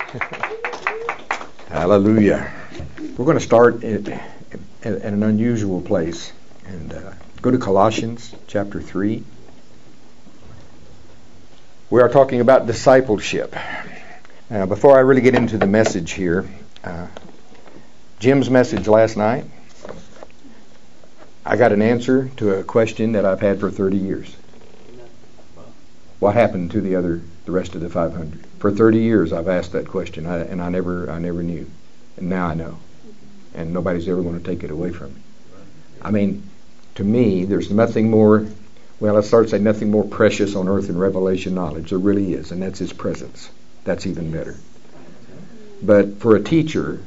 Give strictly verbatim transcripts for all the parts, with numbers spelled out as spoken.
Hallelujah. We're going to start at, at, at an unusual place and uh, go to Colossians chapter three. We are talking about discipleship. Now, before I really get into the message here, uh, Jim's message last night, I got an answer to a question that I've had for thirty years. What happened to the other, the rest of the five hundred? For thirty years, I've asked that question, I, and I never, I never knew, and now I know, and nobody's ever going to take it away from me. I mean, to me, there's nothing more. Well, I start to say nothing more precious on earth than revelation knowledge. There really is, and that's His presence. That's even better. But for a teacher,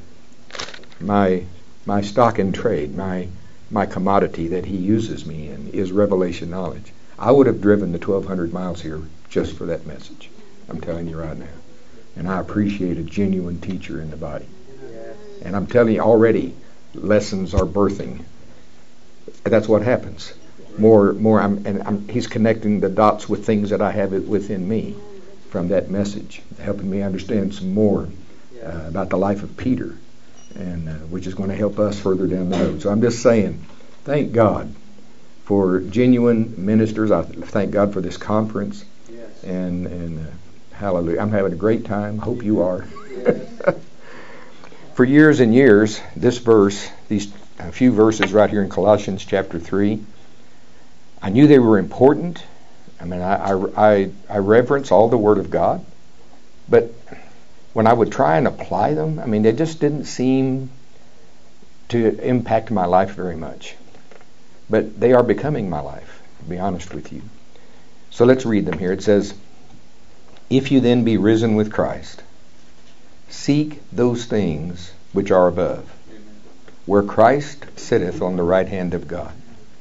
my my stock in trade, my my commodity that He uses me in is revelation knowledge. I would have driven the twelve hundred miles here just for that message. I'm telling you right now. And I appreciate a genuine teacher in the body. And I'm telling you already, lessons are birthing. That's what happens. More, more. I'm, and I'm, he's connecting the dots with things that I have within me from that message, helping me understand some more uh, about the life of Peter, and uh, which is going to help us further down the road. So I'm just saying, thank God for genuine ministers. I thank God for this conference, yes. and and uh, hallelujah. I'm having a great time. Hope you are. Yes. For years and years, this verse, these a few verses right here in Colossians chapter three, I knew they were important. I mean, I, I, I, I reverence all the Word of God, but when I would try and apply them, I mean, they just didn't seem to impact my life very much. But they are becoming my life, to be honest with you. So let's read them here. It says, "If you then be risen with Christ, seek those things which are above, where Christ sitteth on the right hand of God.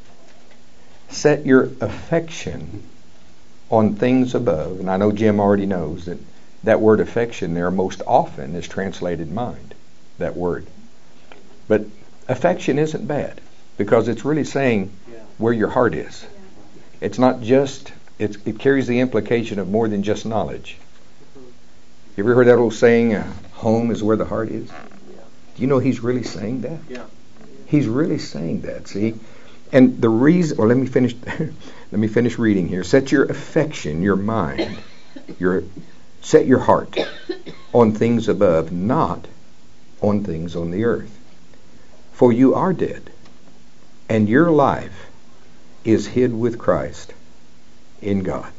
Set your affection on things above." And I know Jim already knows that that word affection there most often is translated mind, that word. But affection isn't bad, because it's really saying where your heart is. It's not just, it's, it carries the implication of more than just knowledge. You ever heard that old saying, uh, home is where the heart is? Do you know he's really saying that? Yeah. He's really saying that, see? And the reason, well, let me finish, let me finish reading here. Set your affection, your mind, your, set your heart on things above, not on things on the earth. For you are dead, and your life is hid with Christ in God.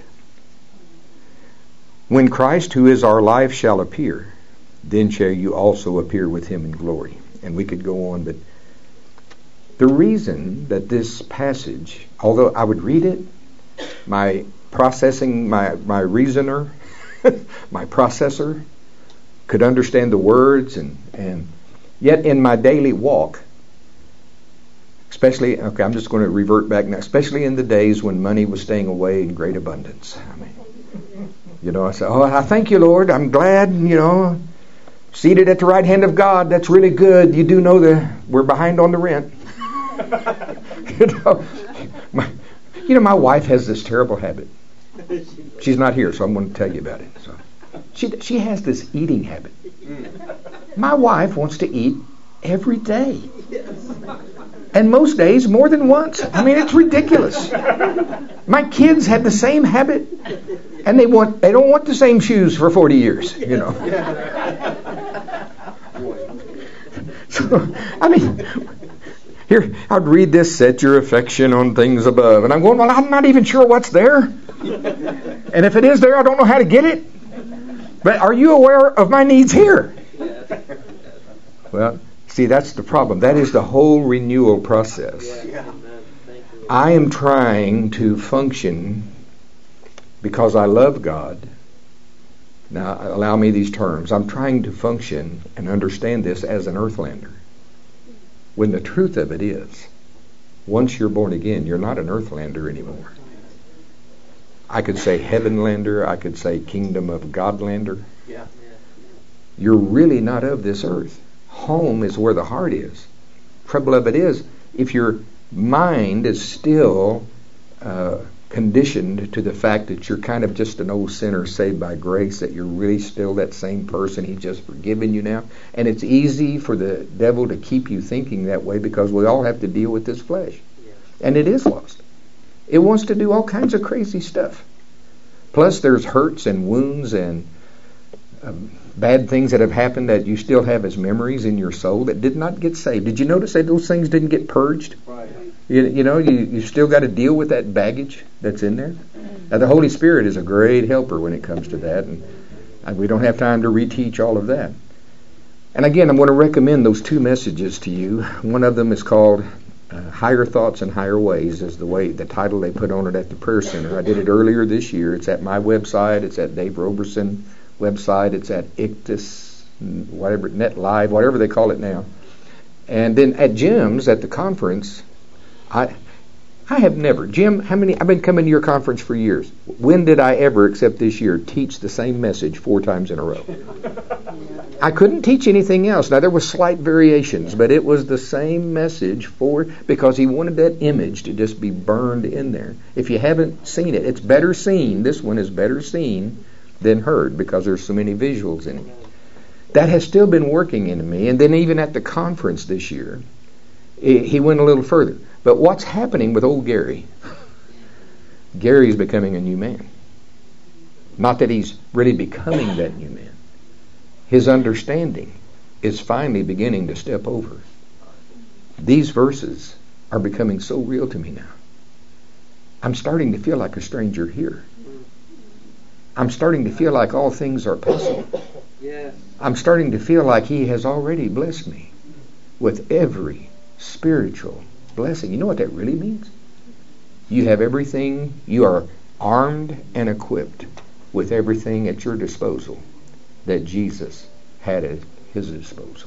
When Christ, who is our life, shall appear, then shall you also appear with Him in glory. And we could go on, but the reason that this passage, although I would read it, my processing, my, my reasoner, my processor could understand the words, and, and yet in my daily walk, especially, okay, I'm just going to revert back now, especially in the days when money was staying away in great abundance. I mean, you know, I say, oh, I thank you, Lord. I'm glad, you know, seated at the right hand of God. That's really good. You do know that we're behind on the rent. you know, my, you know, my wife has this terrible habit. She's not here, so I'm going to tell you about it. So, she she has this eating habit. My wife wants to eat every day, and most days more than once. I mean, it's ridiculous. My kids have the same habit, and they want they don't want the same shoes for forty years. You know. So, I mean. Here, I'd read this, set your affection on things above. And I'm going, well, I'm not even sure what's there. And if it is there, I don't know how to get it. But are you aware of my needs here? Well, see, that's the problem. That is the whole renewal process. I am trying to function because I love God. Now, allow me these terms. I'm trying to function and understand this as an earthlander. When the truth of it is, once you're born again, you're not an earthlander anymore. I could say heavenlander, I could say kingdom of Godlander. Yeah. You're really not of this earth. Home is where the heart is. Trouble of it is, if your mind is still uh, conditioned to the fact that you're kind of just an old sinner saved by grace, that you're really still that same person. He's just forgiven you now. And it's easy for the devil to keep you thinking that way because we all have to deal with this flesh. And it is lost. It wants to do all kinds of crazy stuff. Plus there's hurts and wounds and um, bad things that have happened that you still have as memories in your soul that did not get saved. Did you notice that those things didn't get purged? Right. You, you know, you, you still got to deal with that baggage that's in there. Now, the Holy Spirit is a great helper when it comes to that, and, and we don't have time to reteach all of that. And again, I'm going to recommend those two messages to you. One of them is called uh, Higher Thoughts and Higher Ways, is the way the title they put on it at the Prayer Center. I did it earlier this year. It's at my website. It's at Dave Roberson website. It's at Ictus, whatever, Net Live, whatever they call it now. And then at Jim's at the conference, I I have never, Jim, how many, I've been coming to your conference for years. When did I ever, except this year, teach the same message four times in a row? I couldn't teach anything else. Now, there were slight variations, but it was the same message for, because he wanted that image to just be burned in there. If you haven't seen it, it's better seen, this one is better seen than heard, because there's so many visuals in it. That has still been working in me. And then even at the conference this year, he went a little further. But what's happening with old Gary? Gary's becoming a new man. Not that he's really becoming that new man. His understanding is finally beginning to step over. These verses are becoming so real to me now. I'm starting to feel like a stranger here. I'm starting to feel like all things are possible. I'm starting to feel like he has already blessed me with every spiritual blessing. You know what that really means? You have everything. You are armed and equipped with everything at your disposal that Jesus had at his disposal.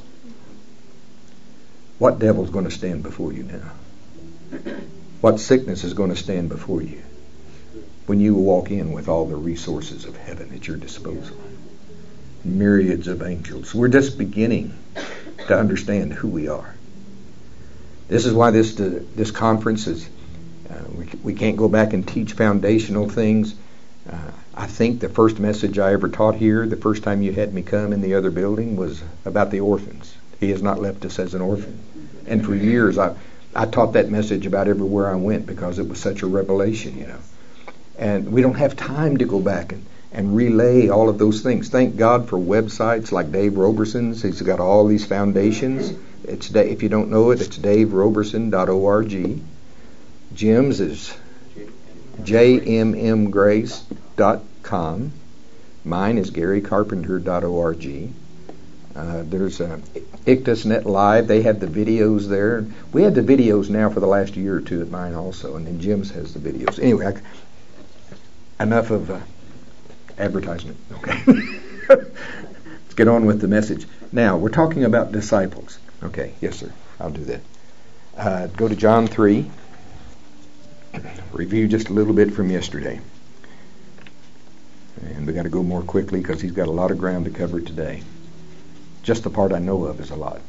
What devil's going to stand before you now? What sickness is going to stand before you when you walk in with all the resources of heaven at your disposal? Myriads of angels. We're just beginning to understand who we are. This is why this uh, this conference is, uh, we, we can't go back and teach foundational things. Uh, I think the first message I ever taught here, the first time you had me come in the other building, was about the orphans. He has not left us as an orphan. And for years I, I taught that message about everywhere I went because it was such a revelation, you know. And we don't have time to go back and, and relay all of those things. Thank God for websites like Dave Roberson's. He's got all these foundations. It's if you don't know it, it's dave roberson dot org. Jim's is j m m grace dot com. Mine is gary carpenter dot org. Uh, there's uh, Ictus Net Live. They have the videos there. We had the videos now for the last year or two at mine also, and then Jim's has the videos. Anyway, I, enough of uh, advertisement. Okay. Let's get on with the message. Now, we're talking about disciples. Okay, yes, sir. I'll do that. Uh, go to John three. Review just a little bit from yesterday. And we got to go more quickly because he's got a lot of ground to cover today. Just the part I know of is a lot.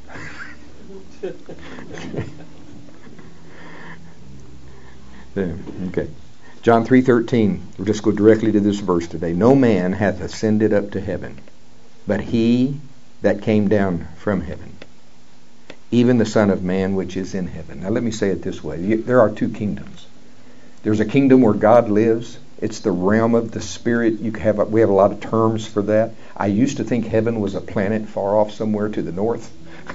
Okay. John three thirteen. We'll just go directly to this verse today. No man hath ascended up to heaven, but he that came down from heaven, even the Son of Man which is in heaven. Now let me say it this way. There are two kingdoms. There's a kingdom where God lives. It's the realm of the Spirit. You have we have a lot of terms for that. I used to think heaven was a planet far off somewhere to the north.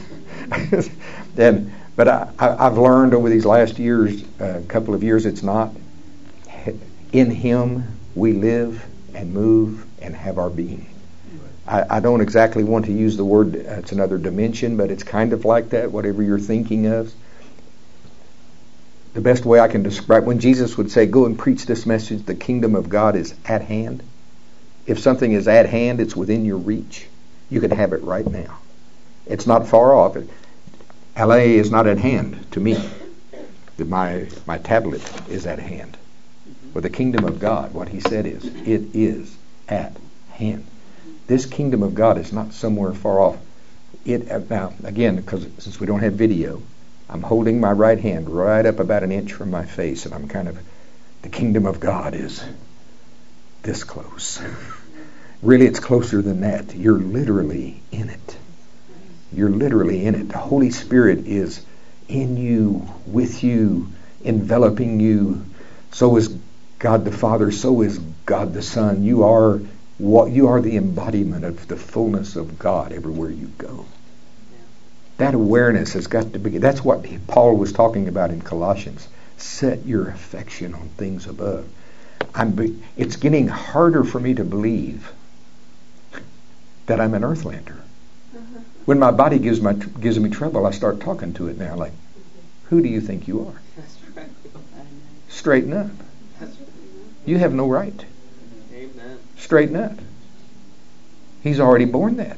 and, but I, I, I've learned over these last years, a uh, couple of years, it's not. In Him we live and move and have our being. I, I don't exactly want to use the word, uh, it's another dimension, but it's kind of like that, whatever you're thinking of. The best way I can describe, when Jesus would say, go and preach this message, the kingdom of God is at hand. If something is at hand, it's within your reach. You can have it right now. It's not far off. L A is not at hand to me. My, my tablet is at hand. But the kingdom of God, what He said is, it is at hand. This kingdom of God is not somewhere far off. It now, again, because since we don't have video, I'm holding my right hand right up about an inch from my face, and I'm kind of The kingdom of God is this close. Really, it's closer than that. You're literally in it. You're literally in it. The Holy Spirit is in you, with you, enveloping you. So is God the Father. So is God the Son. You are what you are the embodiment of the fullness of God everywhere you go. That awareness has got to be. That's what Paul was talking about in Colossians. Set your affection on things above. I'm be, it's getting harder for me to believe that I'm an earthlander. When my body gives my gives me trouble, I start talking to it now like, who do you think you are? Straighten up. You have no right. Straighten up. He's already borne that.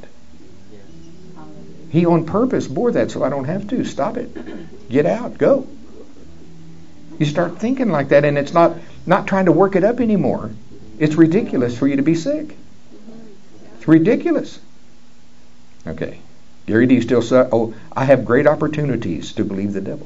He on purpose bore that so I don't have to. Stop it. Get out. Go. You start thinking like that, and it's not, not trying to work it up anymore. It's ridiculous for you to be sick. It's ridiculous. Okay. Gary, do you still say, oh, I have great opportunities to believe the devil.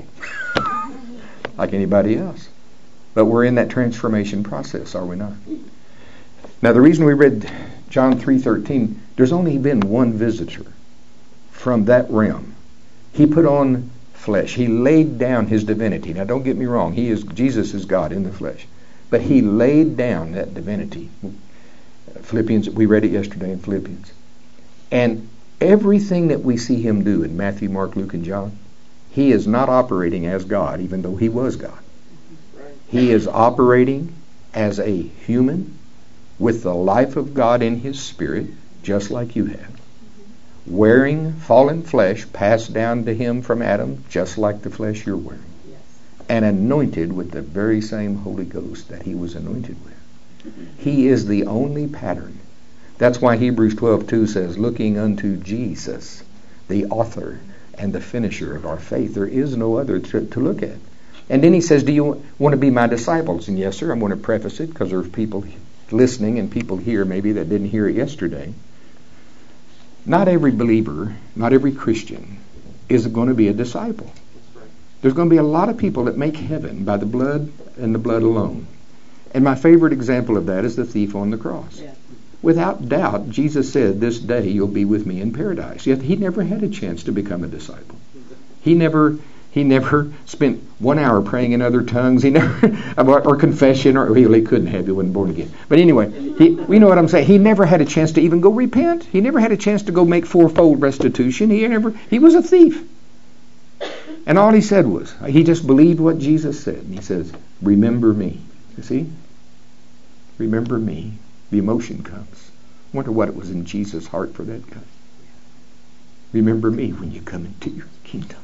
Like anybody else. But we're in that transformation process, are we not? Now, the reason we read John three thirteen, there's only been one visitor from that realm. He put on flesh. He laid down his divinity. Now, don't get me wrong. He is Jesus is God in the flesh. But he laid down that divinity. Philippians, we read it yesterday in Philippians. And everything that we see him do in Matthew, Mark, Luke, and John, he is not operating as God, even though he was God. He is operating as a human with the life of God in his spirit, just like you have. Wearing fallen flesh passed down to him from Adam, just like the flesh you're wearing. Yes. And anointed with the very same Holy Ghost that he was anointed with. He is the only pattern. That's why Hebrews twelve two says, looking unto Jesus, the author and the finisher of our faith. There is no other to, to look at. And then he says, do you want to be my disciples? And yes, sir, I'm going to preface it because there's people listening and people here maybe that didn't hear it yesterday. Not every believer, not every Christian is going to be a disciple. There's going to be a lot of people that make heaven by the blood and the blood alone. And my favorite example of that is the thief on the cross. Yeah. Without doubt, Jesus said, this day you'll be with me in paradise. Yet he never had a chance to become a disciple. He never he never spent one hour praying in other tongues. He never, or confession, or well, he couldn't have. He wasn't born again. But anyway, he, we know what I'm saying. He never had a chance to even go repent. He never had a chance to go make fourfold restitution. He never. He was a thief. And all he said was, he just believed what Jesus said. And he says, remember me. You see? Remember me. The emotion comes. I wonder what it was in Jesus' heart for that guy. Remember me when you come into your kingdom.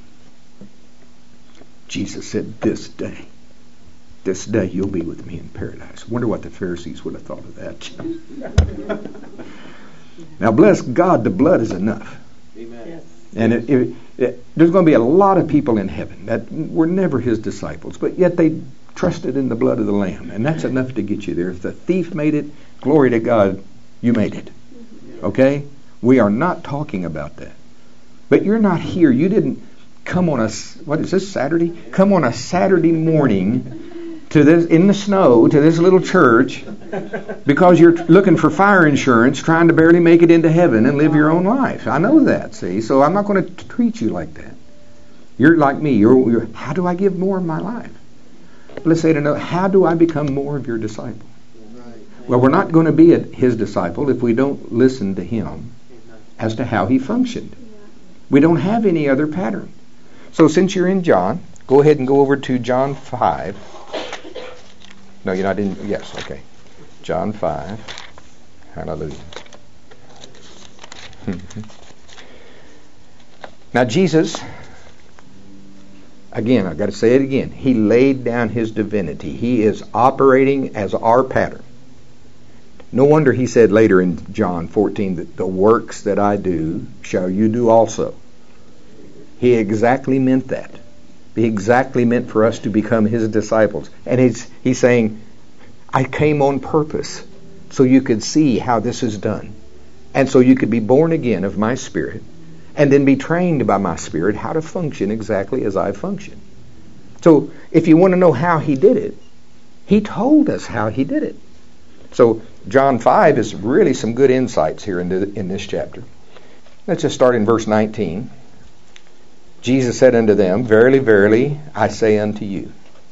Jesus said, this day, this day you'll be with me in paradise. I wonder what the Pharisees would have thought of that. Now, bless God, the blood is enough. Amen. Yes. And it, it, it, there's going to be a lot of people in heaven that were never his disciples, but yet they trusted in the blood of the Lamb, and that's enough to get you there. If the thief made it, glory to God, you made it. Okay? We are not talking about that. But you're not here. You didn't come on a, what is this, Saturday? Come on a Saturday morning to this in the snow to this little church because you're looking for fire insurance, trying to barely make it into heaven and live your own life. I know that, see? So I'm not going to treat you like that. You're like me. You're, you're, how do I give more of my life? Let's say to know, how do I become more of your disciple? Well, we're not going to be a, his disciple if we don't listen to him as to how he functioned. We don't have any other pattern. So since you're in John, go ahead and go over to John five. No, you're not in. Yes, okay. John five. Hallelujah. Now Jesus, again, I've got to say it again. He laid down his divinity. He is operating as our pattern. No wonder he said later in John fourteen that the works that I do shall you do also. He exactly meant that. He exactly meant for us to become his disciples. And he's, he's saying, I came on purpose so you could see how this is done. And so you could be born again of my Spirit and then be trained by my Spirit how to function exactly as I function. So if you want to know how he did it, He told us how he did it. So John five is really some good insights here in, the, in this chapter. Let's just start in verse nineteen. Jesus said unto them, Verily, verily, I say unto you,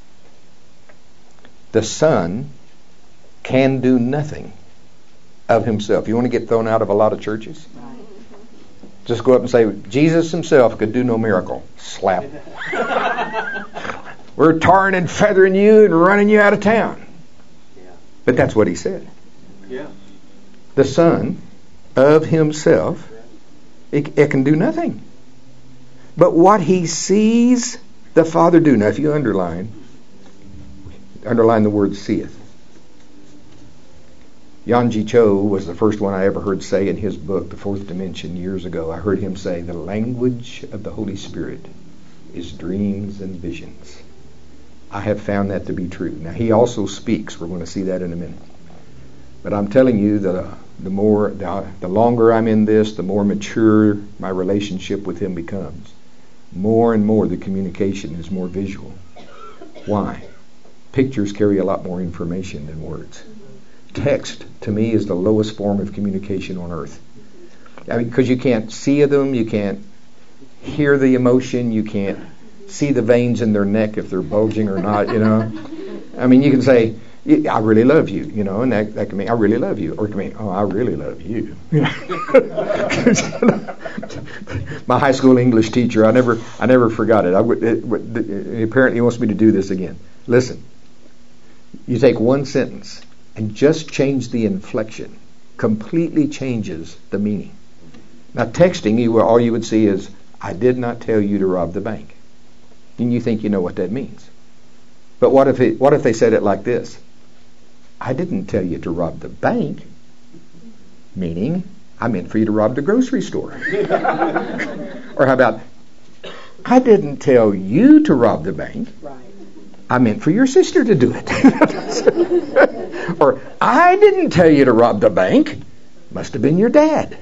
the Son can do nothing of himself. You want to get thrown out of a lot of churches? Just go up and say, Jesus himself could do no miracle. Slap. We're tarring and feathering you and running you out of town. But that's what he said. Yeah. The Son of himself, it, it can do nothing. But what he sees the Father do. Now if you underline, underline the word seeth. Yonggi Cho was the first one I ever heard say in his book, The Fourth Dimension, years ago. I heard him say, the language of the Holy Spirit is dreams and visions. I have found that to be true. Now he also speaks. We're going to see that in a minute. But I'm telling you that uh, the more, the, the longer I'm in this, the more mature my relationship with him becomes. More and more the communication is more visual. Why? Pictures carry a lot more information than words. Text, to me, is the lowest form of communication on earth. I mean, because you can't see them, you can't hear the emotion, you can't see the veins in their neck if they're bulging or not, you know. I mean, you can say, I really love you, you know, and that, that can mean, I really love you. Or it can mean, oh, I really love you. My high school English teacher, I never I never forgot it. I would, it, it. Apparently he wants me to do this again. Listen, you take one sentence and just change the inflection. Completely changes the meaning. Now texting, you all you would see is, I did not tell you to rob the bank. And you think you know what that means. But what if it, what if they said it like this? I didn't tell you to rob the bank. Meaning, I meant for you to rob the grocery store. Or how about, I didn't tell you to rob the bank. I meant for your sister to do it. Or, I didn't tell you to rob the bank. Must have been your dad.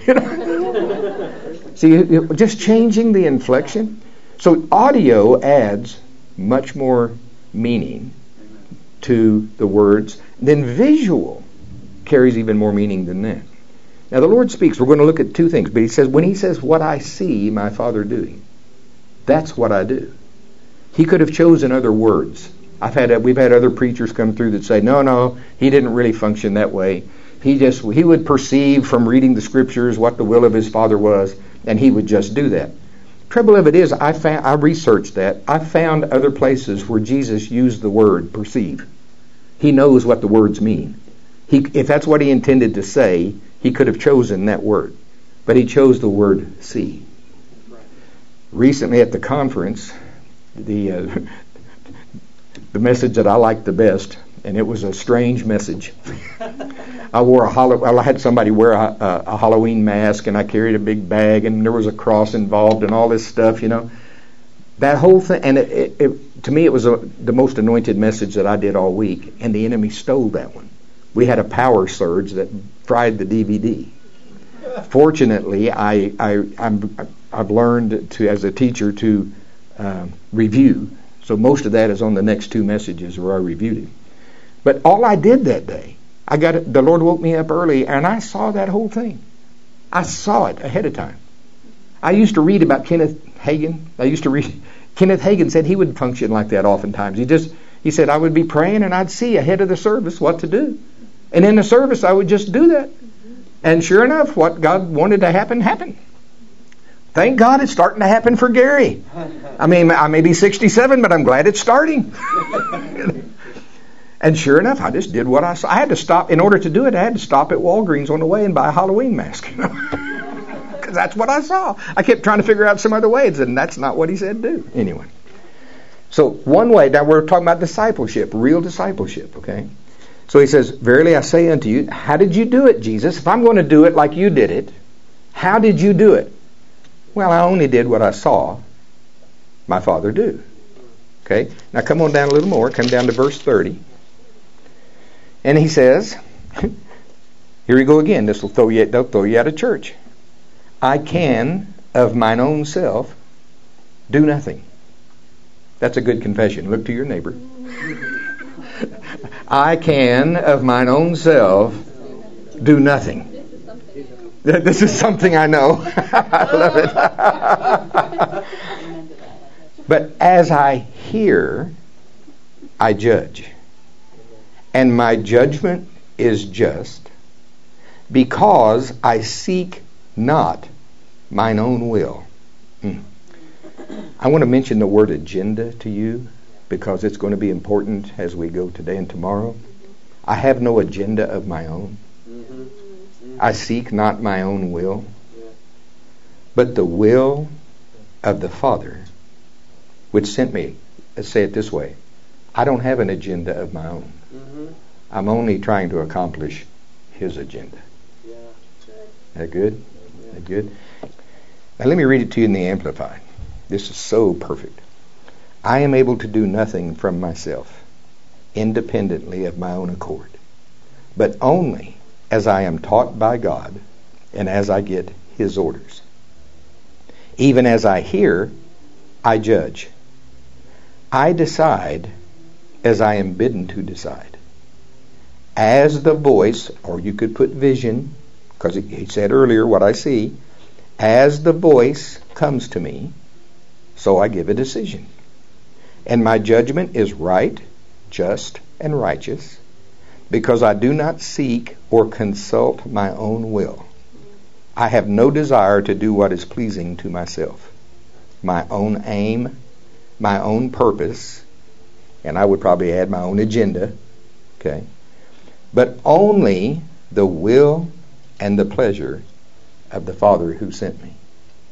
See, just changing the inflection. So audio adds much more meaning to the words than visual carries even more meaning than that. Now the Lord speaks. We're going to look at two things. But he says, when he says, what I see my Father doing, that's what I do. He could have chosen other words. I've had we've had other preachers come through that say, no, no, he didn't really function that way. He just he would perceive from reading the scriptures what the will of his Father was, and he would just do that. Trouble of it is, I found I researched that. I found other places where Jesus used the word perceive. He knows what the words mean. He, if that's what he intended to say, he could have chosen that word, but he chose the word see. Recently at the conference, the uh, the message that I liked the best, and it was a strange message. I wore a hollow, I had somebody wear a, a, a Halloween mask, and I carried a big bag, and there was a cross involved, and all this stuff, you know. That whole thing, and it, it, it, to me, it was a, the most anointed message that I did all week, and the enemy stole that one. We had a power surge that fried the D V D. Fortunately, I, I, I'm, I've learned to, as a teacher, to uh, review. So most of that is on the next two messages where I reviewed it. But all I did that day, I got it, the Lord woke me up early, and I saw that whole thing. I saw it ahead of time. I used to read about Kenneth Hagin. I used to read. Kenneth Hagin said he would function like that oftentimes. He just he said I would be praying and I'd see ahead of the service what to do, and in the service I would just do that. And sure enough, what God wanted to happen happened. Thank God it's starting to happen for Gary. I mean, I may be sixty-seven, but I'm glad it's starting. And sure enough, I just did what I saw. I had to stop. In order to do it, I had to stop at Walgreens on the way and buy a Halloween mask. Because that's what I saw. I kept trying to figure out some other ways, and that's not what he said do. Anyway. So one way, now we're talking about discipleship, real discipleship, okay? So he says, verily I say unto you, how did you do it, Jesus? If I'm going to do it like you did it, how did you do it? Well, I only did what I saw my Father do. Okay? Now come on down a little more. Come down to verse thirty. And he says, here we go again. This will throw you, they'll throw you out of church. I can, of mine own self, do nothing. That's a good confession. Look to your neighbor. I can of mine own self do nothing. This is something I know. I love it. But as I hear, I judge. And my judgment is just because I seek not mine own will. Hmm. I want to mention the word agenda to you because it's going to be important as we go today and tomorrow. I have no agenda of my own. I seek not my own will, but the will of the Father which sent me. Let's say it this way. I don't have an agenda of my own. I'm only trying to accomplish His agenda. That good? That good? Now let me read it to you in the Amplified. This is so perfect. I am able to do nothing from myself, independently of my own accord, but only as I am taught by God and as I get His orders. Even as I hear, I judge. I decide as I am bidden to decide. As the voice, or you could put vision, because he said earlier what I see, as the voice comes to me, so I give a decision. And my judgment is right, just, and righteous, because I do not seek or consult my own will. I have no desire to do what is pleasing to myself, my own aim, my own purpose, and I would probably add my own agenda, okay, but only the will and the pleasure of the Father who sent me.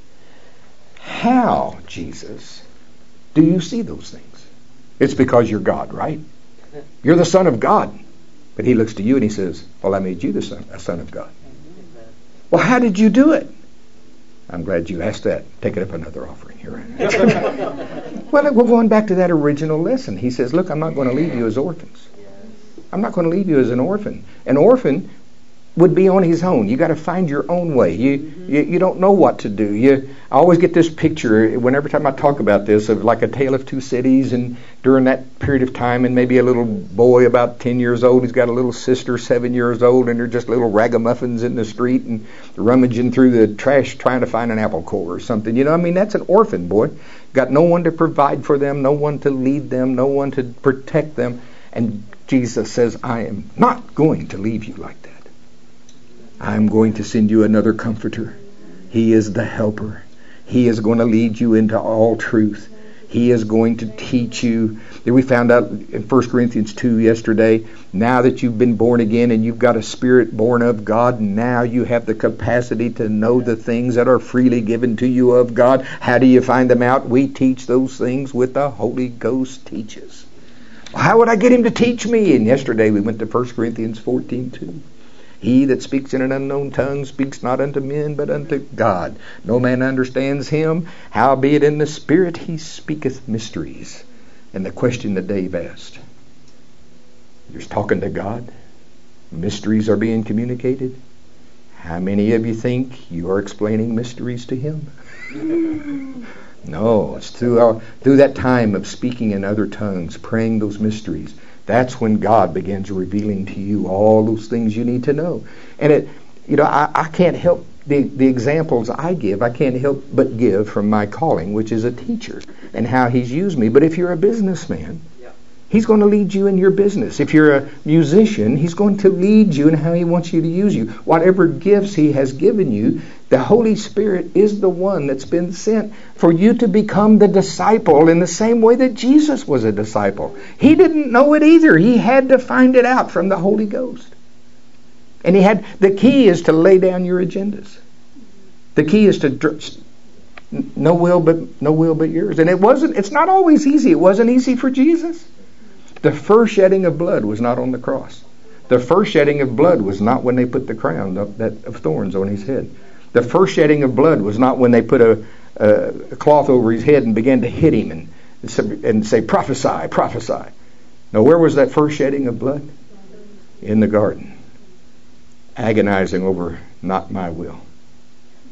How, Jesus, do you see those things? It's because you're God, right? You're the Son of God. But He looks to you and He says, well, I made you the son, a son of God. Well, how did you do it? I'm glad you asked that. Take it up another offering here. Well, we're going back to that original lesson. He says, look, I'm not going to leave you as orphans. I'm not going to leave you as an orphan. An orphan would be on his own. You got to find your own way. You, mm-hmm. you you don't know what to do. You I always get this picture whenever time I talk about this of like a tale of two cities, and during that period of time, and maybe a little boy about ten years old, he's got a little sister seven years old, and they're just little ragamuffins in the street and rummaging through the trash trying to find an apple core or something. You know, I mean, that's an orphan boy. Got no one to provide for them, no one to lead them, no one to protect them. And Jesus says, I am not going to leave you like that. I'm going to send you another comforter. He is the helper. He is going to lead you into all truth. He is going to teach you. We found out in First Corinthians two yesterday, now that you've been born again and you've got a spirit born of God, now you have the capacity to know the things that are freely given to you of God. How do you find them out? We teach those things with the Holy Ghost teaches. How would I get Him to teach me? And yesterday we went to First Corinthians fourteen two. He that speaks in an unknown tongue speaks not unto men, but unto God. No man understands him. Howbeit in the Spirit he speaketh mysteries. And the question that Dave asked, you're talking to God? Mysteries are being communicated? How many of you think you are explaining mysteries to Him? No, it's through, our, through that time of speaking in other tongues, praying those mysteries. That's when God begins revealing to you all those things you need to know. And it, you know, I, I can't help the, the examples I give. I can't help but give from my calling, which is a teacher, and how He's used me. But if you're a businessman, yeah. He's going to lead you in your business. If you're a musician, He's going to lead you in how He wants you to use you. Whatever gifts He has given you, the Holy Spirit is the one that's been sent for you to become the disciple in the same way that Jesus was a disciple. He didn't know it either. He had to find it out from the Holy Ghost. And he had the key is to lay down your agendas. The key is to no will but no will but yours. And it wasn't it's not always easy. It wasn't easy for Jesus. The first shedding of blood was not on the cross. The first shedding of blood was not when they put the crown of, that, of thorns on His head. The first shedding of blood was not when they put a, a, a cloth over His head and began to hit Him and, and say, prophesy, prophesy. Now, where was that first shedding of blood? In the garden. Agonizing over, not my will.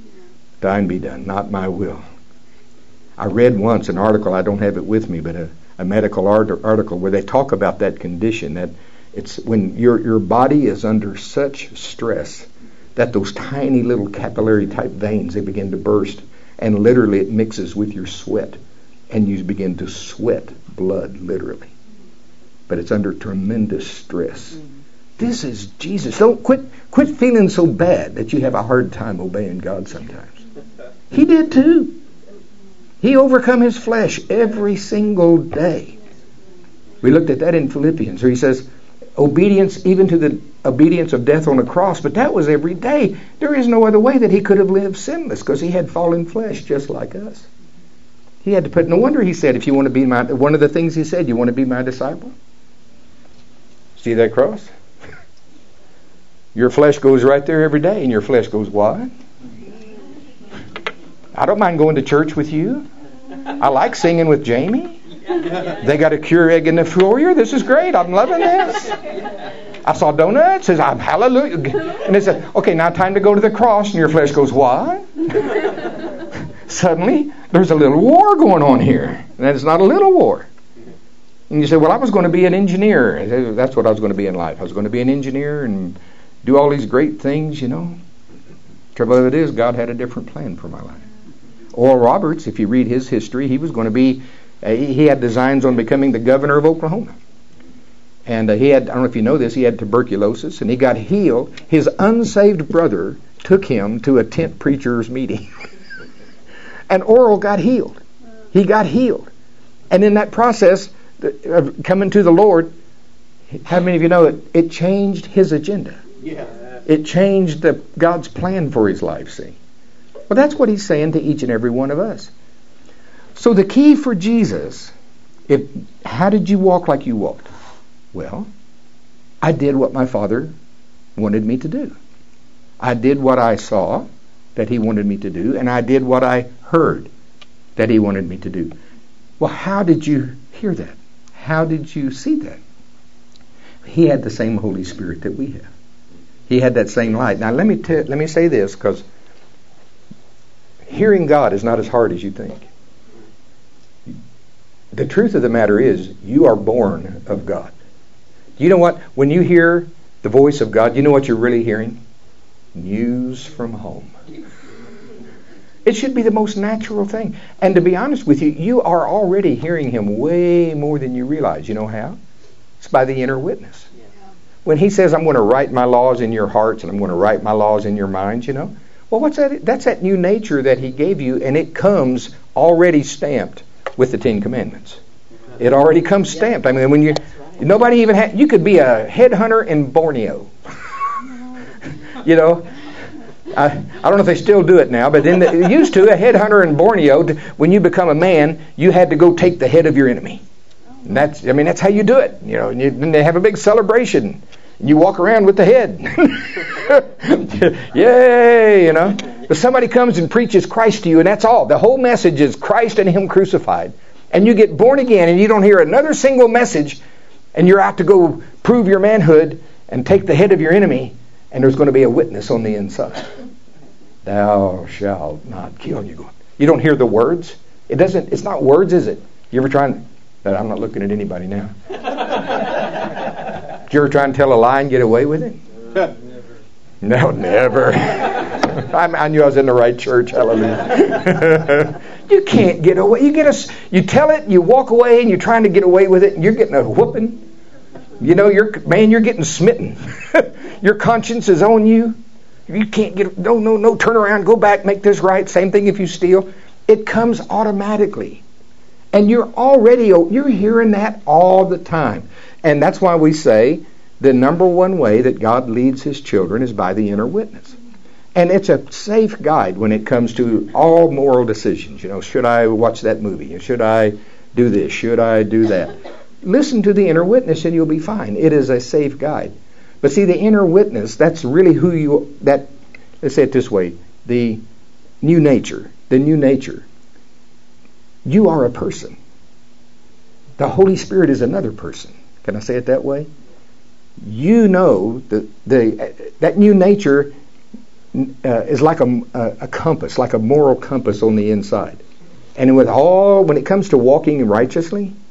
Thine be done, not my will. I read once an article, I don't have it with me, but a, a medical art- article where they talk about that condition, that it's when your your body is under such stress that those tiny little capillary type veins, they begin to burst, and literally it mixes with your sweat, and you begin to sweat blood, literally. But it's under tremendous stress. This is Jesus. Don't quit quit feeling so bad that you have a hard time obeying God sometimes. He did too. He overcome his flesh every single day. We looked at that in Philippians, where he says, obedience, even to the obedience of death on the cross, but that was every day. There is no other way that he could have lived sinless, because he had fallen flesh just like us. He had to put, no wonder he said, if you want to be my, one of the things he said, you want to be my disciple? See that cross? Your flesh goes right there every day, and your flesh goes, what? I don't mind going to church with you. I like singing with Jamie. They got a Keurig in the foyer. This is great. I'm loving this. I saw donuts. Says, I'm hallelujah. And they said, okay, now time to go to the cross. And your flesh goes, what? Suddenly, there's a little war going on here. And it's not a little war. And you say, well, I was going to be an engineer. That's what I was going to be in life. I was going to be an engineer and do all these great things, you know. Trouble of it is, God had a different plan for my life. Oral Roberts, if you read his history, he was going to be, uh, he had designs on becoming the governor of Oklahoma. And uh, he had, I don't know if you know this, he had tuberculosis, and he got healed. His unsaved brother took him to a tent preacher's meeting. And Oral got healed. He got healed. And in that process of coming to the Lord, how many of you know it? It changed his agenda. Yeah. It changed the, God's plan for his life, see. Well, that's what he's saying to each and every one of us. So the key for Jesus, if how did you walk like you walked? Well, I did what my Father wanted me to do. I did what I saw that he wanted me to do, and I did what I heard that he wanted me to do. Well, how did you hear that? How did you see that? He had the same Holy Spirit that we have. He had that same light. Now, let me t- let me say this, because hearing God is not as hard as you think. The truth of the matter is, you are born of God. You know what? When you hear the voice of God, you know what you're really hearing? News from home. It should be the most natural thing. And to be honest with you, you are already hearing him way more than you realize. You know how? It's by the inner witness. When he says, I'm going to write my laws in your hearts and I'm going to write my laws in your minds, you know. Well, what's that? That's that new nature that he gave you, and it comes already stamped with the Ten Commandments. It already comes stamped. I mean, when you, nobody even had, you could be a headhunter in Borneo. You know, I, I don't know if they still do it now, but in the, used to, a headhunter in Borneo, when you become a man, you had to go take the head of your enemy. And that's, I mean, that's how you do it. You know, and, you, and they have a big celebration. And you walk around with the head. Yay, you know. But somebody comes and preaches Christ to you, and that's all. The whole message is Christ and him crucified. And you get born again, and you don't hear another single message, and you're out to go prove your manhood and take the head of your enemy, and there's going to be a witness on the inside. Thou shalt not kill. You go. You don't hear the words. It doesn't. It's not words, is it? You ever try and... I'm not looking at anybody now. Did you ever try and tell a lie and get away with it? Never. No, never. I, I knew I was in the right church. Hallelujah. You can't get away. You get a, you tell it, you walk away, and you're trying to get away with it, and you're getting a whooping. You know, you're man, you're getting smitten. Your conscience is on you. You can't get, no, no, no, turn around, go back, make this right. Same thing if you steal. It comes automatically. And you're already, you're hearing that all the time. And that's why we say the number one way that God leads his children is by the inner witness. And it's a safe guide when it comes to all moral decisions. You know, should I watch that movie? Should I do this? Should I do that? Listen to the inner witness and you'll be fine. It is a safe guide. But see, the inner witness, that's really who you, that, let's say it this way, the new nature, the new nature. You are a person. The Holy Spirit is another person. Can I say it that way? You know that the that new nature uh, is like a, a compass, like a moral compass on the inside. And with all, when it comes to walking righteously,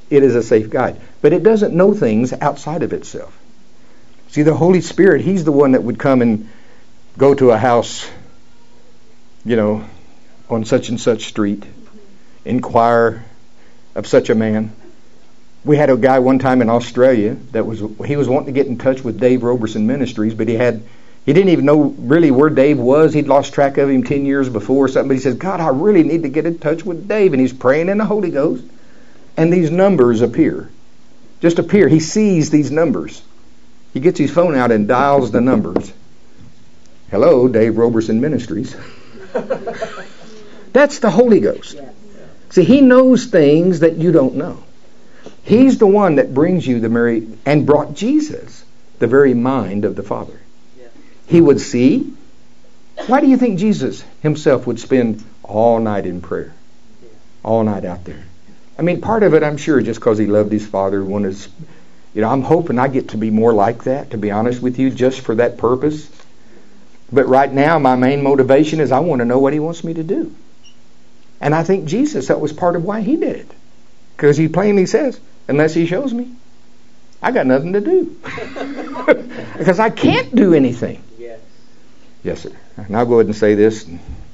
it is a safe guide. But it doesn't know things outside of itself. See, the Holy Spirit, He's the one that would come and go to a house, you know, on such and such street, inquire of such a man. We had a guy one time in Australia that was, he was wanting to get in touch with Dave Roberson Ministries, but he had, he didn't even know really where Dave was. He'd lost track of him ten years before or something. But he says, God, I really need to get in touch with Dave. And he's praying in the Holy Ghost. And these numbers appear. Just appear. He sees these numbers. He gets his phone out and dials the numbers. Hello, Dave Roberson Ministries. That's the Holy Ghost. See, He knows things that you don't know. He's the one that brings you the very, and brought Jesus, the very mind of the Father. He would see. Why do you think Jesus Himself would spend all night in prayer? All night out there. I mean, part of it, I'm sure, just because He loved His Father. Wanted, you know, I'm hoping I get to be more like that, to be honest with you, just for that purpose. But right now, my main motivation is I want to know what He wants me to do. And I think Jesus, that was part of why He did it. Because He plainly says, unless He shows me, I got nothing to do. Because I can't do anything. Yes. Yes, sir. And I'll go ahead and say this.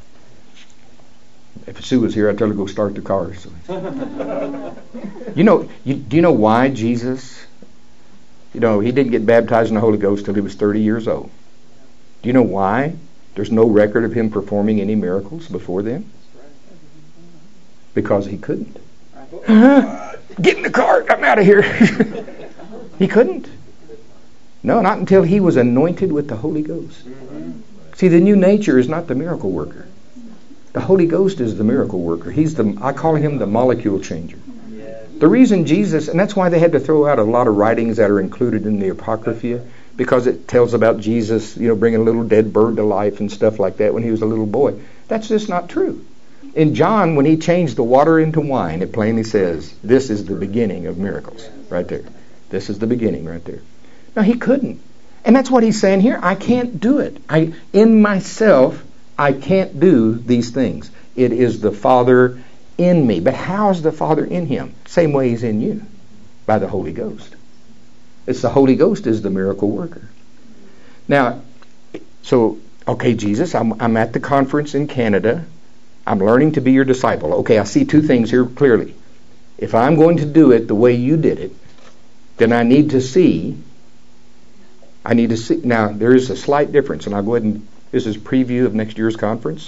If Sue was here, I'd tell her to go start the car. So. you know, you, do you know why Jesus, you know, He didn't get baptized in the Holy Ghost till He was thirty years old. Do you know why there's no record of Him performing any miracles before then? Because He couldn't. Uh, get in the car, I'm out of here. He couldn't. No, not until He was anointed with the Holy Ghost. See, the new nature is not the miracle worker. The Holy Ghost is the miracle worker. He's the, I call Him the molecule changer. The reason Jesus, and that's why they had to throw out a lot of writings that are included in the Apocrypha, because it tells about Jesus, you know, bringing a little dead bird to life and stuff like that when He was a little boy. That's just not true. In John, when He changed the water into wine, it plainly says, this is the beginning of miracles. Right there. This is the beginning right there. No, He couldn't. And that's what He's saying here. I can't do it. I, in myself, I can't do these things. It is the Father in me. But how is the Father in Him? Same way He's in you. By the Holy Ghost. It's the Holy Ghost is the miracle worker. Now, so, okay, Jesus, I'm, I'm at the conference in Canada. I'm learning to be your disciple. Okay, I see two things here clearly. If I'm going to do it the way you did it, then I need to see, I need to see, now there is a slight difference, and I'll go ahead and, this is a preview of next year's conference.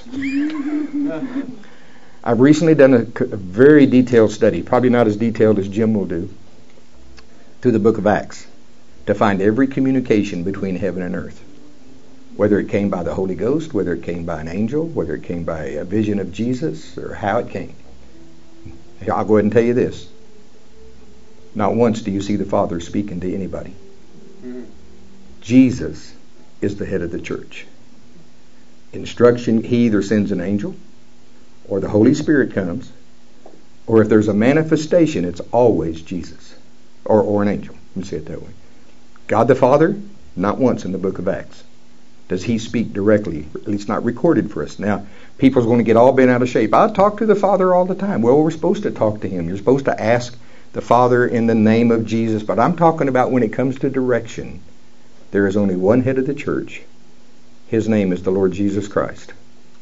I've recently done a, a very detailed study, probably not as detailed as Jim will do, through the book of Acts, to find every communication between heaven and earth. Whether it came by the Holy Ghost, whether it came by an angel, whether it came by a vision of Jesus, or how it came. I'll go ahead and tell you this. Not once do you see the Father speaking to anybody. Mm-hmm. Jesus is the head of the church. Instruction, He either sends an angel, or the Holy Spirit comes, or if there's a manifestation, it's always Jesus, or, or an angel. Let me say it that way. God the Father, not once in the book of Acts does He speak directly, at least not recorded for us. Now, people's going to get all bent out of shape. I talk to the Father all the time. Well, we're supposed to talk to Him. You're supposed to ask the Father in the name of Jesus. But I'm talking about when it comes to direction, there is only one head of the church. His name is the Lord Jesus Christ.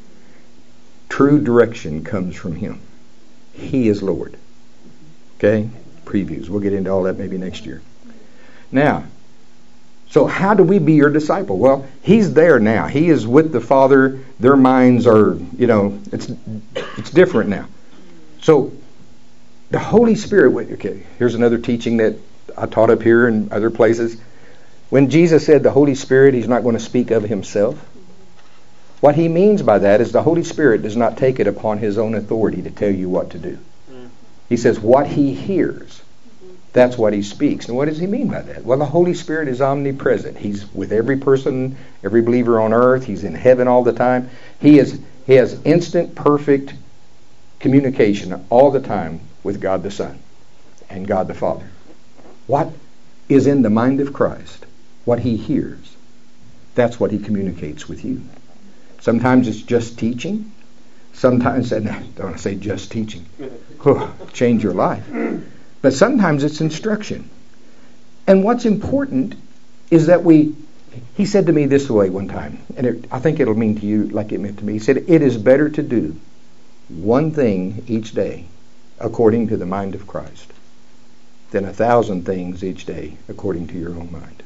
True direction comes from Him. He is Lord. Okay? Previews. We'll get into all that maybe next year. Now, so how do we be your disciple? Well, He's there now. He is with the Father. Their minds are, you know, it's it's different now. So the Holy Spirit, okay, here's another teaching that I taught up here and other places. When Jesus said the Holy Spirit, He's not going to speak of Himself. What He means by that is the Holy Spirit does not take it upon His own authority to tell you what to do. He says what He hears, that's what He speaks. And what does He mean by that? Well, the Holy Spirit is omnipresent. He's with every person, every believer on earth. He's in heaven all the time. He is He has instant, perfect communication all the time with God the Son and God the Father. What is in the mind of Christ, what He hears, that's what He communicates with you. Sometimes it's just teaching. Sometimes, and I don't want to say just teaching, change your life. But sometimes it's instruction. And what's important is that we, he said to me this way one time, and it, I think it'll mean to you like it meant to me. He said, it is better to do one thing each day according to the mind of Christ than a thousand things each day according to your own mind.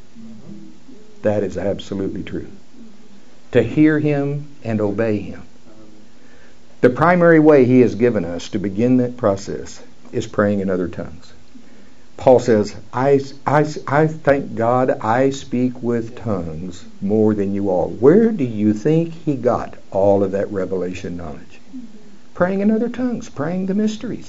That is absolutely true. To hear him and obey him. The primary way he has given us to begin that process is praying in other tongues. Paul says, I, I, I thank God I speak with tongues more than you all. Where do you think he got all of that revelation knowledge? Praying in other tongues, praying the mysteries.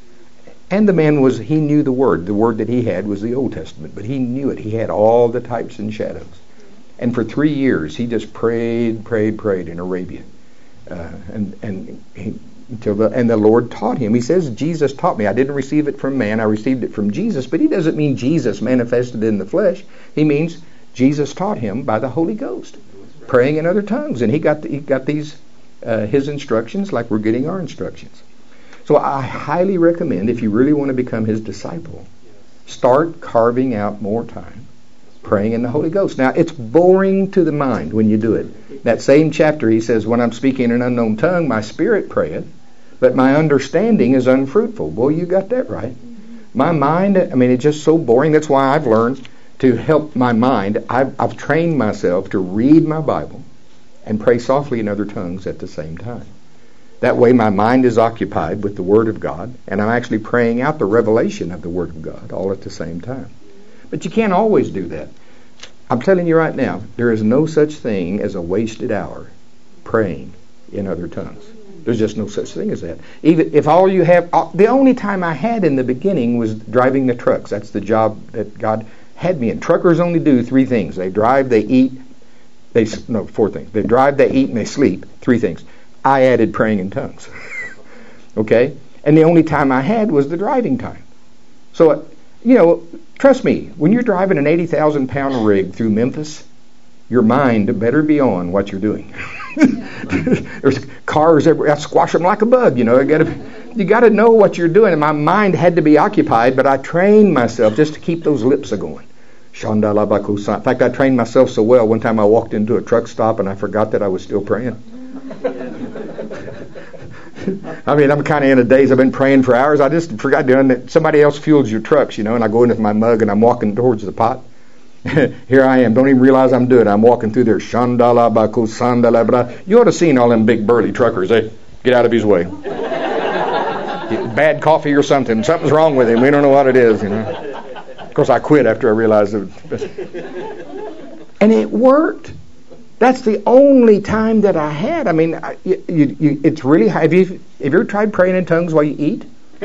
And the man was, he knew the word. The word that he had was the Old Testament, but he knew it. He had all the types and shadows. And for three years, he just prayed, prayed, prayed in Arabia. Uh, and and he, until the, and the Lord taught him. He says, Jesus taught me. I didn't receive it from man. I received it from Jesus. But he doesn't mean Jesus manifested in the flesh. He means Jesus taught him by the Holy Ghost, praying in other tongues. And he got the, he got these uh, his instructions like we're getting our instructions. So I highly recommend, if you really want to become his disciple, start carving out more time praying in the Holy Ghost. Now, it's boring to the mind when you do it. That same chapter, he says, when I'm speaking in an unknown tongue, my spirit prayeth, but my understanding is unfruitful. Boy, you got that right. My mind, I mean, it's just so boring. That's why I've learned to help my mind. I've, I've trained myself to read my Bible and pray softly in other tongues at the same time. That way my mind is occupied with the Word of God, and I'm actually praying out the revelation of the Word of God all at the same time. But you can't always do that. I'm telling you right now, there is no such thing as a wasted hour praying in other tongues. There's just no such thing as that. Even if all you have, the only time I had in the beginning was driving the trucks. That's the job that God had me in. Truckers only do three things. They drive, they eat, they no, four things. They drive, they eat, and they sleep. Three things. I added praying in tongues. Okay? And the only time I had was the driving time. So, you know, trust me, when you're driving an eighty thousand pound rig through Memphis, your mind better be on what you're doing. There's cars everywhere. I squash them like a bug, you know. I gotta, you got to know what you're doing. And my mind had to be occupied, but I trained myself just to keep those lips a-going. In fact, I trained myself so well, one time I walked into a truck stop and I forgot that I was still praying. I mean, I'm kind of in a daze. I've been praying for hours. I just forgot doing that. Somebody else fuels your trucks, you know, and I go in with my mug and I'm walking towards the pot. Here I am. Don't even realize I'm doing it. I'm walking through there. Shandala bako sandala bra. You ought to have seen all them big burly truckers. They get out of his way. Bad coffee or something. Something's wrong with him. We don't know what it is, you know. Of course, I quit after I realized it. And it worked. That's the only time that I had. I mean, I, you, you, it's really. Have you have you ever tried praying in tongues while you eat?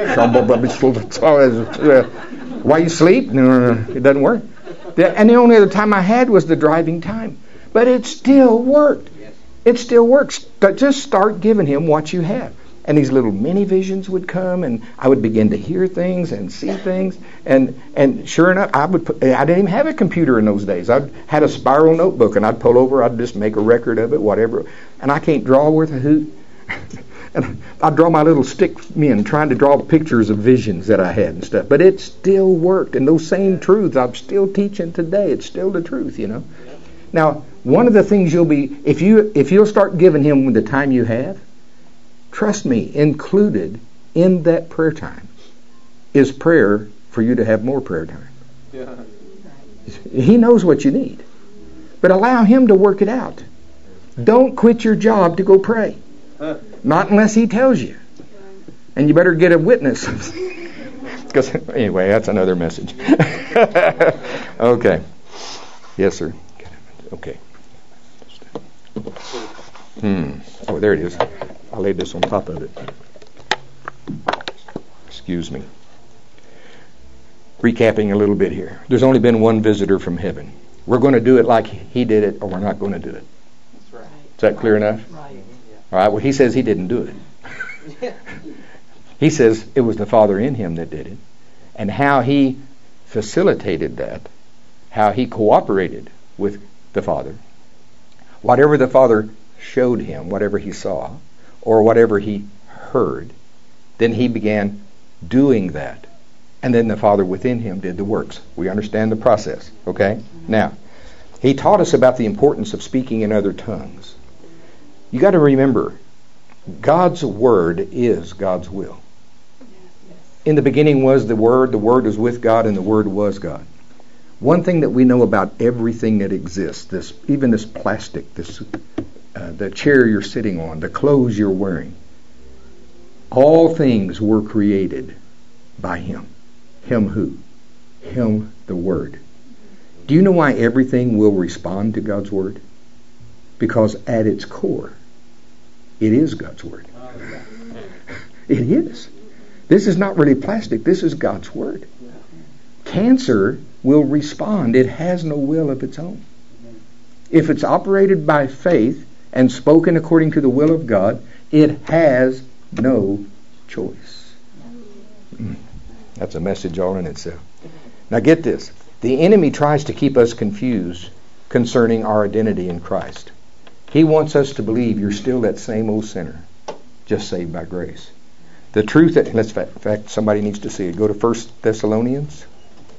While you sleep? No, no, no, it doesn't work. And the only other time I had was the driving time. But it still worked. It still works. But just start giving him what you have. And these little mini visions would come, and I would begin to hear things and see things. And and sure enough, I would. Put, I didn't even have a computer in those days. I had a spiral notebook, and I'd pull over. I'd just make a record of it, whatever. And I can't draw worth a hoot. And I'd draw my little stick men trying to draw pictures of visions that I had and stuff. But it still worked. And those same truths I'm still teaching today. It's still the truth, you know. Now, one of the things you'll be, if you if you'll start giving him the time you have, trust me, included in that prayer time is prayer for you to have more prayer time. Yeah. He knows what you need. But allow him to work it out. Don't quit your job to go pray. Huh. Not unless he tells you. And you better get a witness. Because anyway, that's another message. Okay. Yes, sir. Okay. Hmm. Oh, there it is. I laid this on top of it. Excuse me. Recapping a little bit here. There's only been one visitor from heaven. We're going to do it like he did it, or we're not going to do it. That's right. Is that clear enough? Right. All right. Well, he says he didn't do it. He says it was the Father in him that did it. And how he facilitated that, how he cooperated with the Father. Whatever the Father showed him, whatever he saw, or whatever he heard, then he began doing that. And then the Father within him did the works. We understand the process, okay? Now, he taught us about the importance of speaking in other tongues. You got to remember, God's Word is God's will. In the beginning was the Word, the Word was with God, and the Word was God. One thing that we know about everything that exists, this, even this plastic, this, uh, the chair you're sitting on, the clothes you're wearing, all things were created by Him. Him who? Him, the Word. Do you know why everything will respond to God's Word? Because at its core, it is God's Word. It is. This is not really plastic. This is God's Word. Cancer will respond. It has no will of its own. If it's operated by faith and spoken according to the will of God, it has no choice. Mm. That's a message all in itself. Now get this. The enemy tries to keep us confused concerning our identity in Christ. He wants us to believe you're still that same old sinner, just saved by grace. The truth that, let's, in fact, somebody needs to see it. Go to First Thessalonians.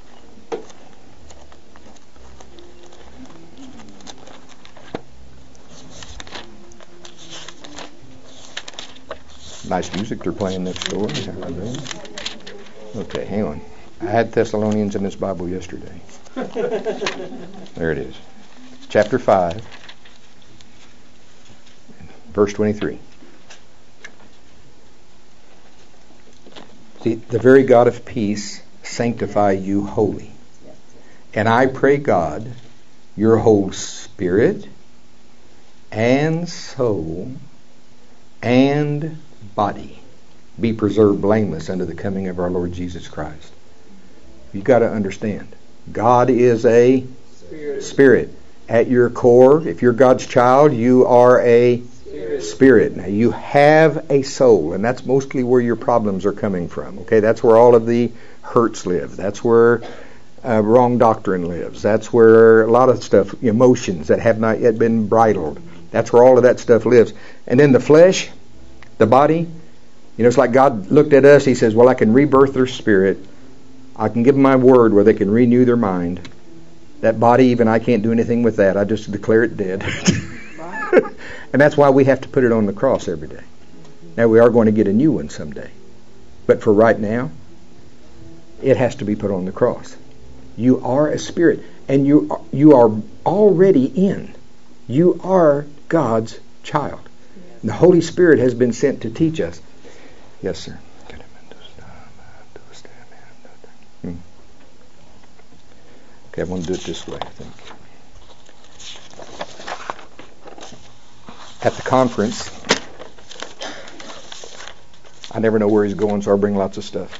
Nice music they're playing next door. Okay, hang on. I had Thessalonians in this Bible yesterday. There it is. Chapter five, verse twenty-three. The, the very God of peace sanctify you wholly. And I pray God, your whole spirit and soul and body be preserved blameless unto the coming of our Lord Jesus Christ. You've got to understand, God is a spirit. spirit. At your core, if you're God's child, you are a spirit. spirit. Now, you have a soul, and that's mostly where your problems are coming from. Okay, that's where all of the hurts live. That's where uh, wrong doctrine lives. That's where a lot of stuff, emotions that have not yet been bridled. That's where all of that stuff lives. And then the flesh, the body, you know, it's like God looked at us. He says, well, I can rebirth their spirit. I can give them my word where they can renew their mind. That body, even I can't do anything with that. I just declare it dead. And that's why we have to put it on the cross every day. Now, we are going to get a new one someday. But for right now, it has to be put on the cross. You are a spirit, and you are, you are already in. You are God's child. The Holy Spirit has been sent to teach us. Yes, sir. Hmm. Okay, I want to do it this way, I think. At the conference, I never know where he's going, so I bring lots of stuff.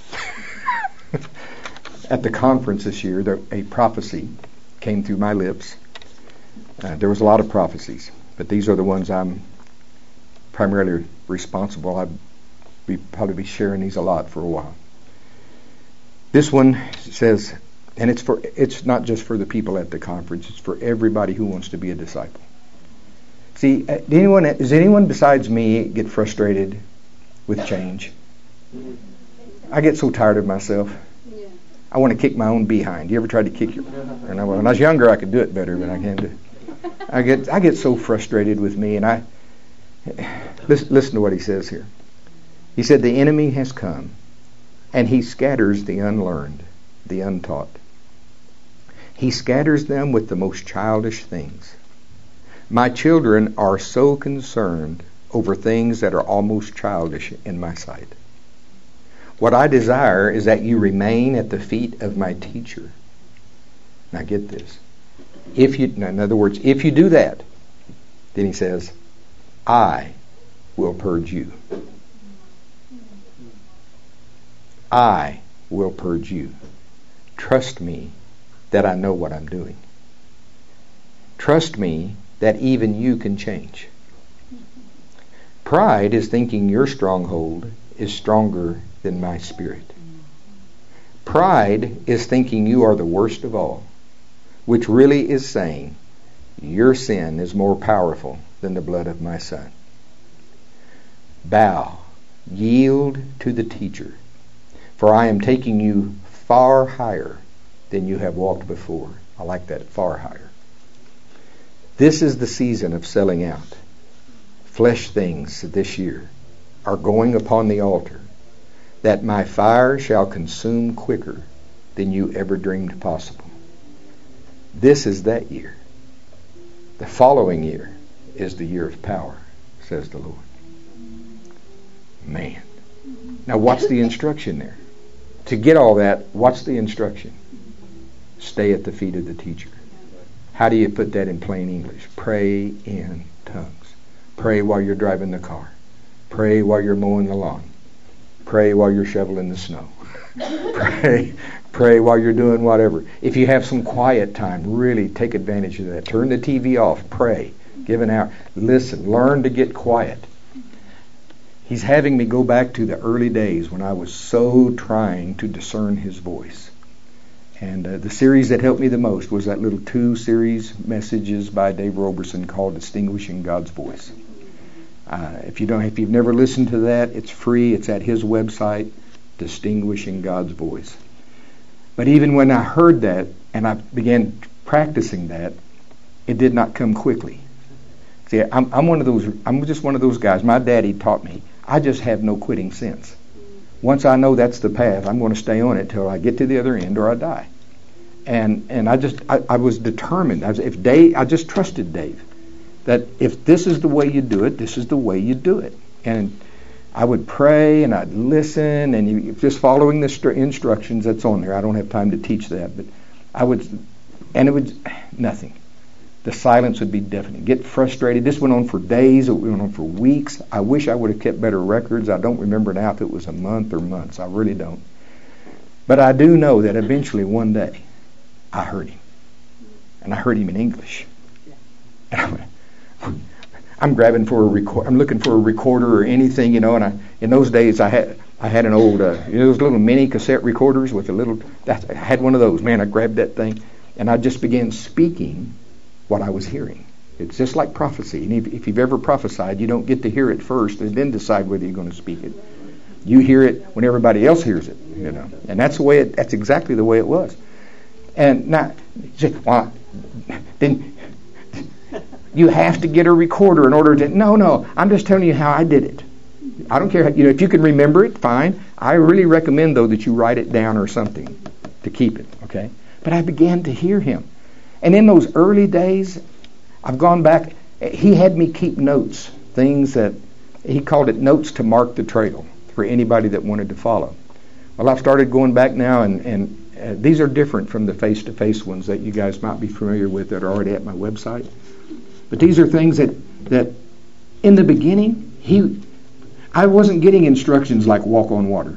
At the conference this year, there, a prophecy came through my lips. Uh, there was a lot of prophecies, but these are the ones I'm primarily responsible. I'd be, probably be sharing these a lot for a while. This one says, and it's for it's not just for the people at the conference, it's for everybody who wants to be a disciple. See, uh, anyone does anyone besides me get frustrated with change? I get so tired of myself. I want to kick my own behind. You ever tried to kick your? And I, when I was younger, I could do it better, but I can't do it. I get I get so frustrated with me, and I listen, listen to what he says here. He said, "The enemy has come, and he scatters the unlearned, the untaught. He scatters them with the most childish things. My children are so concerned over things that are almost childish in my sight. What I desire is that you remain at the feet of my teacher." Now get this. If you, now in other words, if you do that, then he says, I will purge you. I will purge you. Trust me that I know what I'm doing. Trust me that even you can change. Pride is thinking your stronghold is stronger than my spirit. Pride is thinking you are the worst of all, which really is saying your sin is more powerful than the blood of my son. Bow, yield to the teacher, for I am taking you far higher than you have walked before. I like that, far higher. This is the season of selling out. Flesh things this year are going upon the altar, that my fire shall consume quicker than you ever dreamed possible. This is that year. The following year is the year of power, says the Lord. Man. Now what's the instruction there? To get all that, what's the instruction? Stay at the feet of the teacher. How do you put that in plain English? Pray in tongues. Pray while you're driving the car. Pray while you're mowing the lawn. Pray while you're shoveling the snow. Pray, pray while you're doing whatever. If you have some quiet time, really take advantage of that. Turn the T V off. Pray. Give an hour. Listen. Learn to get quiet. He's having me go back to the early days when I was so trying to discern His voice. And uh, the series that helped me the most was that little two series messages by Dave Roberson called Distinguishing God's Voice. Uh, if you don't, if you've never listened to that, it's free. It's at his website, Distinguishing God's Voice. But even when I heard that and I began practicing that, it did not come quickly. See, I'm, I'm one of those. I'm just one of those guys. My daddy taught me. I just have no quitting sense. Once I know that's the path, I'm going to stay on it till I get to the other end or I die. And and I just I, I was determined. I was, if Dave, I just trusted Dave. That if this is the way you do it, this is the way you do it. And I would pray and I'd listen and you, just following the stru- instructions that's on there. I don't have time to teach that, but I would, and it would, nothing. The silence would be deafening. Get frustrated. This went on for days. It went on for weeks. I wish I would have kept better records. I don't remember now if it was a month or months. I really don't. But I do know that eventually one day I heard him. And I heard him in English. And I went, I'm grabbing for a record. I'm looking for a recorder or anything, you know. And I, in those days, I had I had an old, uh, you know, those little mini cassette recorders with a little. That, I had one of those. Man, I grabbed that thing, and I just began speaking what I was hearing. It's just like prophecy. And if, if you've ever prophesied, you don't get to hear it first and then decide whether you're going to speak it. You hear it when everybody else hears it, you know. And that's the way. It, that's exactly the way it was. And now, well, then. You have to get a recorder in order to... No, no. I'm just telling you how I did it. I don't care. How, you know, if you can remember it, fine. I really recommend, though, that you write it down or something to keep it, okay? But I began to hear him. And in those early days, I've gone back. He had me keep notes, things that... He called it notes to mark the trail for anybody that wanted to follow. Well, I've started going back now, and, and uh, these are different from the face-to-face ones that you guys might be familiar with that are already at my website. But these are things that, that in the beginning, he, I wasn't getting instructions like walk on water.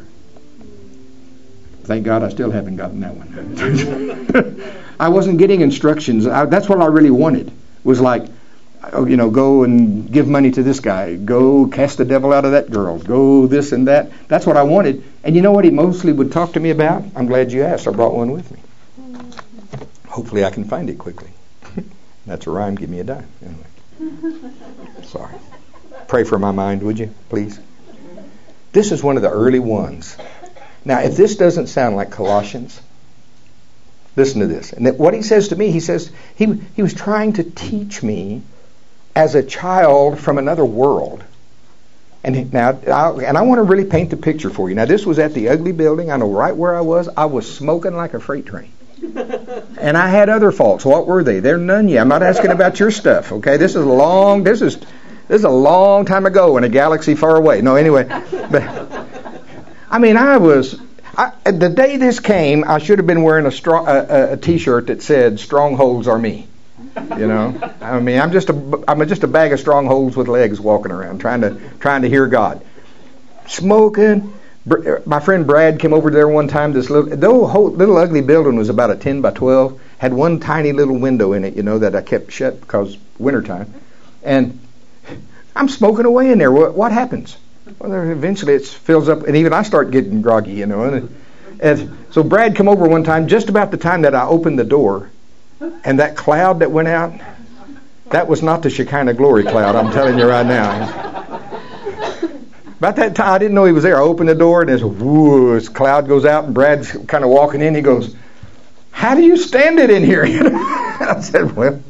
Thank God I still haven't gotten that one. I wasn't getting instructions. I, that's what I really wanted, was like, oh, you know, go and give money to this guy. Go cast the devil out of that girl. Go this and that. That's what I wanted. And you know what he mostly would talk to me about? I'm glad you asked. I brought one with me. Hopefully I can find it quickly. That's a rhyme. Give me a dime. Anyway. Sorry. Pray for my mind, would you, please? This is one of the early ones. Now, if this doesn't sound like Colossians, listen to this. And that what he says to me, he says he he was trying to teach me as a child from another world. And now, I, and I want to really paint the picture for you. Now, this was at the Ugly Building. I know right where I was. I was smoking like a freight train. And I had other faults. What were they? They're none yet. I'm not asking about your stuff, okay? This is a long, this is, this is a long time ago in a galaxy far away. No, anyway. But, I mean, I was, I, the day this came, I should have been wearing a, strong, a, a T-shirt that said, "Strongholds are me." You know? I mean, I'm just a, I'm just a bag of strongholds with legs walking around, trying to, trying to hear God. Smoking. My friend Brad came over there one time. This little, the whole little ugly building was about a ten by twelve. Had one tiny little window in it, you know, that I kept shut because wintertime. And I'm smoking away in there. What, what happens? Well, eventually it fills up, and even I start getting groggy, you know. And, and so Brad came over one time, just about the time that I opened the door, and that cloud that went out, that was not the Shekinah glory cloud. I'm telling you right now. About that time, I didn't know he was there. I opened the door, and this whoo, this cloud goes out, and Brad's kind of walking in. He goes, "How do you stand it in here?" I said, "Well,"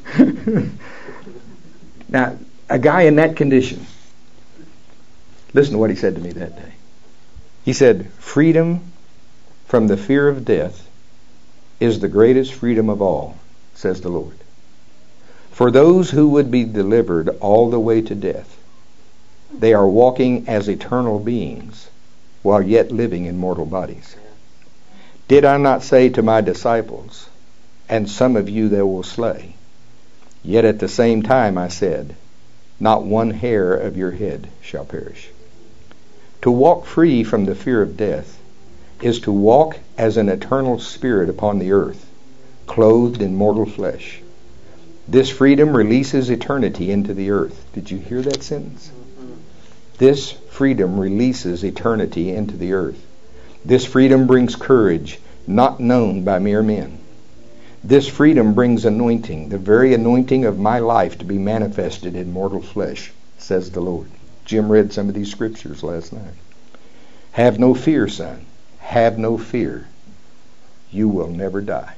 now a guy in that condition. Listen to what he said to me that day. He said, "Freedom from the fear of death is the greatest freedom of all, says the Lord. For those who would be delivered all the way to death, they are walking as eternal beings while yet living in mortal bodies. Did I not say to my disciples, and some of you they will slay? Yet at the same time I said, not one hair of your head shall perish." To walk free from the fear of death is to walk as an eternal spirit upon the earth, clothed in mortal flesh. This freedom releases eternity into the earth. Did you hear that sentence? This freedom releases eternity into the earth. This freedom brings courage not known by mere men. This freedom brings anointing, the very anointing of my life to be manifested in mortal flesh, says the Lord. Jim read some of these scriptures last night. Have no fear, son. Have no fear. You will never die.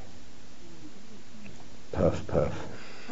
Puff, puff.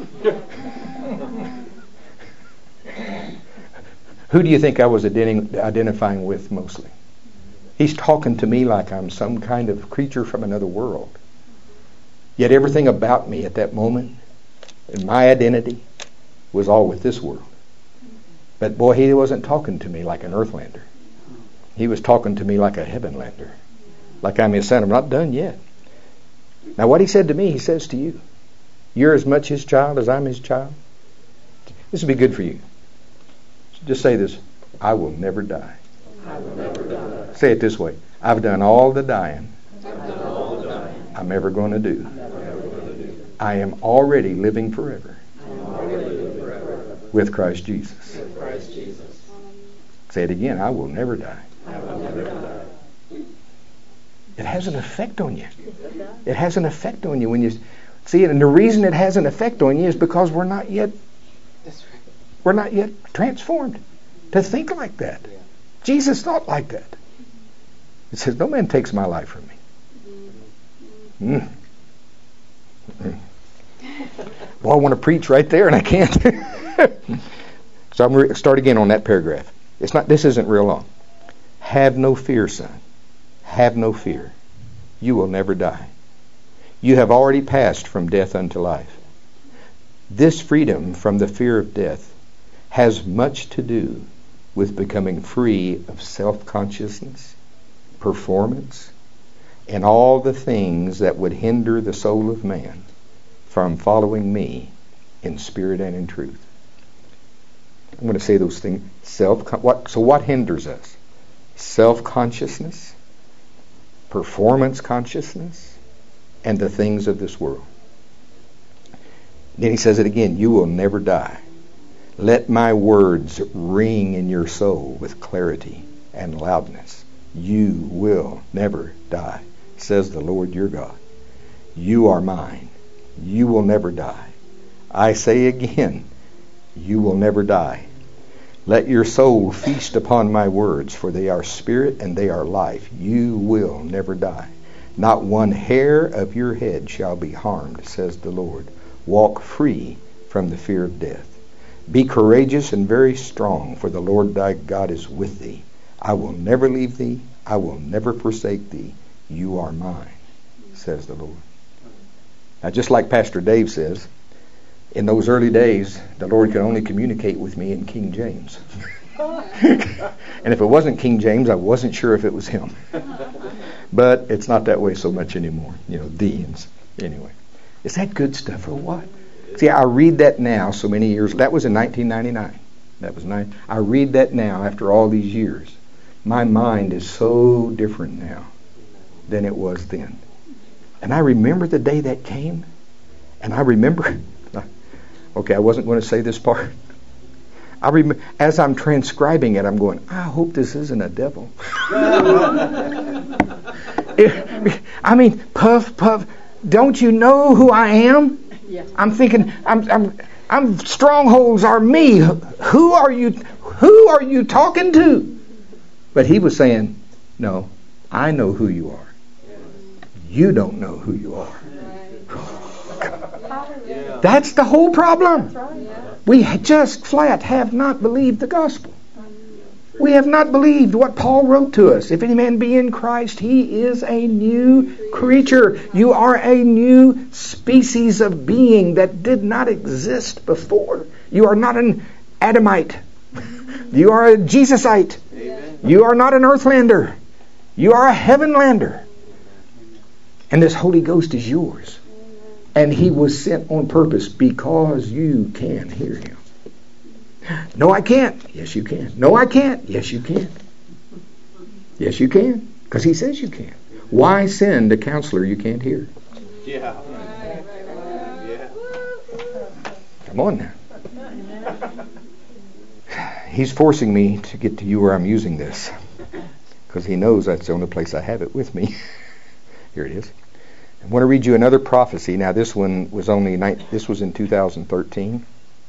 Who do you think I was identi- identifying with mostly? He's talking to me like I'm some kind of creature from another world. Yet everything about me at that moment, and my identity, was all with this world. But boy, he wasn't talking to me like an earthlander. He was talking to me like a heavenlander. Like I'm his son. I'm not done yet. Now what he said to me, he says to you. You're as much his child as I'm his child. This will be good for you. Just say this. I will never die. I will never die. Say it this way. I've done all the dying, I've done all the dying I'm ever going to do. I'm ever going to do. I am already living forever I am already living forever with Christ Jesus. with Christ Jesus. Say it again. I will never die. I will never die. It has an effect on you. It has an effect on you when you see it. And the reason it has an effect on you is because we're not yet we're not yet transformed to think like that. Jesus thought like that. It says, no man takes my life from me. Mm. Mm. Well, I want to preach right there and I can't. So I'm going to start again on that paragraph. It's not. This isn't real long. Have no fear, son. Have no fear. You will never die. You have already passed from death unto life. This freedom from the fear of death has much to do with becoming free of self-consciousness, performance, and all the things that would hinder the soul of man from following me in spirit and in truth. I'm going to say those things. Self. What? So what hinders us? Self-consciousness, performance consciousness, and the things of this world. Then he says it again. You will never die. Let my words ring in your soul with clarity and loudness. You will never die, says the Lord your God. You are mine. You will never die. I say again, you will never die. Let your soul feast upon my words, for they are spirit and they are life. You will never die. Not one hair of your head shall be harmed, says the Lord. Walk free from the fear of death. Be courageous and very strong, for the Lord thy God is with thee. I will never leave thee. I will never forsake thee. You are mine, says the Lord. Now, just like Pastor Dave says, in those early days, the Lord could only communicate with me in King James. And if it wasn't King James, I wasn't sure if it was him. But it's not that way so much anymore. You know, Deans. Anyway. Is that good stuff or what? See, I read that now so many years. That was in nineteen ninety-nine. That was nine. I read that now after all these years. My mind is so different now than it was then. And I remember the day that came. And I remember... Okay, I wasn't going to say this part. I rem- as I'm transcribing it, I'm going, I hope this isn't a devil. it, I mean, puff, puff. Don't you know who I am? Yeah. I'm thinking, I'm, I'm, I'm. Strongholds are me. Who are you? Who are you talking to? But he was saying, no, I know who you are. You don't know who you are. That's the whole problem. We just flat have not believed the gospel. We have not believed what Paul wrote to us. If any man be in Christ, he is a new creature. You are a new species of being that did not exist before. You are not an Adamite. You are a Jesusite. You are not an Earthlander. You are a Heavenlander. And this Holy Ghost is yours. And he was sent on purpose because you can hear him. No, I can't. Yes, you can. No, I can't. Yes, you can. Yes, you can. Because he says you can. Why send a counselor you can't hear? Yeah. Yeah. Come on now. He's forcing me to get to you where I'm using this. Because he knows that's the only place I have it with me. Here it is. I want to read you another prophecy. Now this one was only, this was in two thousand thirteen.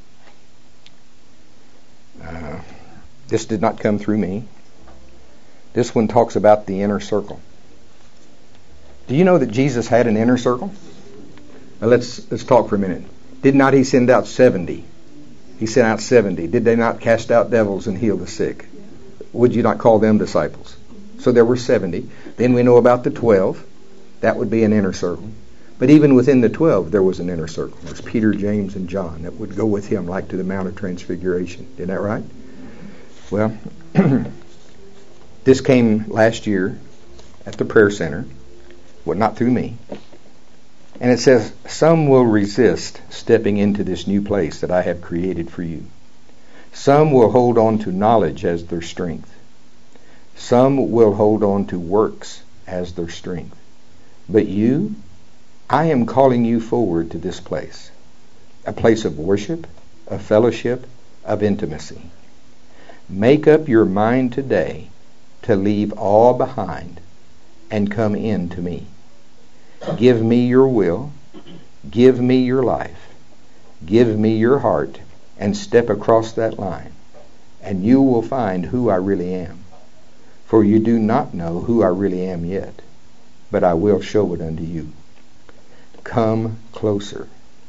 Uh, this did not come through me. This one talks about the inner circle. Do you know that Jesus had an inner circle? Now let's let's talk for a minute. Did not he send out seventy? He sent out seventy. Did they not cast out devils and heal the sick? Would you not call them disciples? So there were seventy. Then we know about the twelve. That would be an inner circle. But even within the twelve, there was an inner circle. There's Peter, James, and John that would go with him like to the Mount of Transfiguration. Isn't that right? Well, this came last year at the prayer center. Well, not through me. And it says, some will resist stepping into this new place that I have created for you. Some will hold on to knowledge as their strength. Some will hold on to works as their strength. But you, I am calling you forward to this place, a place of worship, of fellowship, of intimacy. Make up your mind today to leave all behind and come in to me. Give me your will, give me your life, give me your heart, and step across that line, and you will find who I really am. For you do not know who I really am yet, but I will show it unto you. Come closer.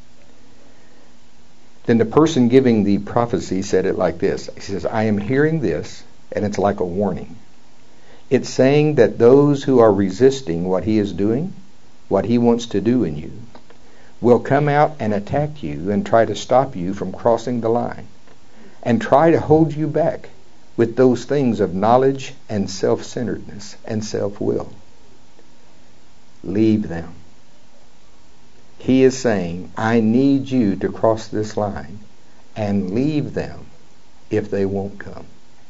Then the person giving the prophecy said it like this. He says, I am hearing this, and it's like a warning. It's saying that those who are resisting what he is doing, what he wants to do in you, will come out and attack you and try to stop you from crossing the line and try to hold you back with those things of knowledge and self-centeredness and self-will. Leave them. He is saying, I need you to cross this line and leave them if they won't come.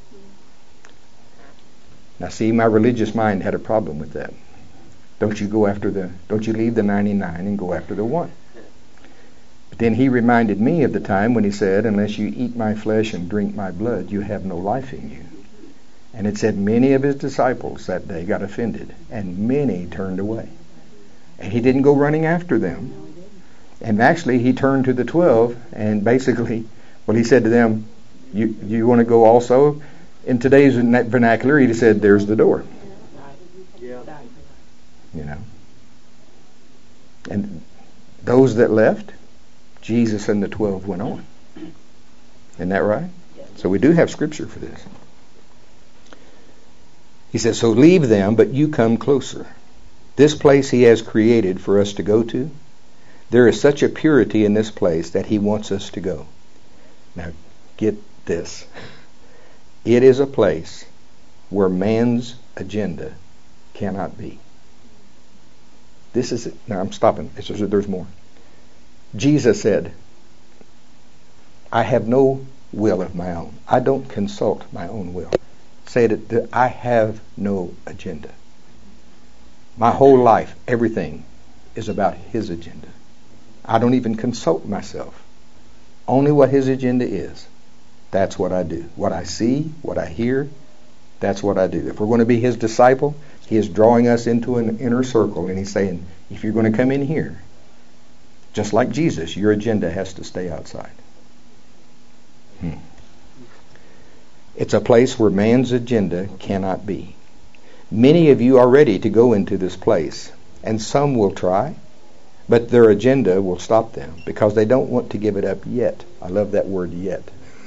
Now see, my religious mind had a problem with that. Don't you go after the, don't you leave the ninety-nine and go after the one. But then he reminded me of the time when he said, unless you eat my flesh and drink my blood, you have no life in you. And it said many of his disciples that day got offended, and many turned away. And he didn't go running after them. And actually, he turned to the twelve, and basically, well, he said to them, you, you want to go also? In today's vernacular, he said, there's the door. Yeah. You know. And those that left, Jesus and the twelve went on. Isn't that right? So we do have scripture for this. He says, so leave them, but you come closer. This place he has created for us to go to, there is such a purity in this place that he wants us to go. Now, get this. It is a place where man's agenda cannot be. This is it. Now, I'm stopping. There's more. Jesus said, I have no will of my own. I don't consult my own will. Say that I have no agenda. My whole life, everything is about his agenda. I don't even consult myself. Only what his agenda is. That's what I do. What I see, what I hear, that's what I do. If we're going to be his disciple, he is drawing us into an inner circle, and he's saying, if you're going to come in here, just like Jesus, your agenda has to stay outside. Hmm. It's a place where man's agenda cannot be. Many of you are ready to go into this place, and some will try, but their agenda will stop them because they don't want to give it up yet. I love that word, yet.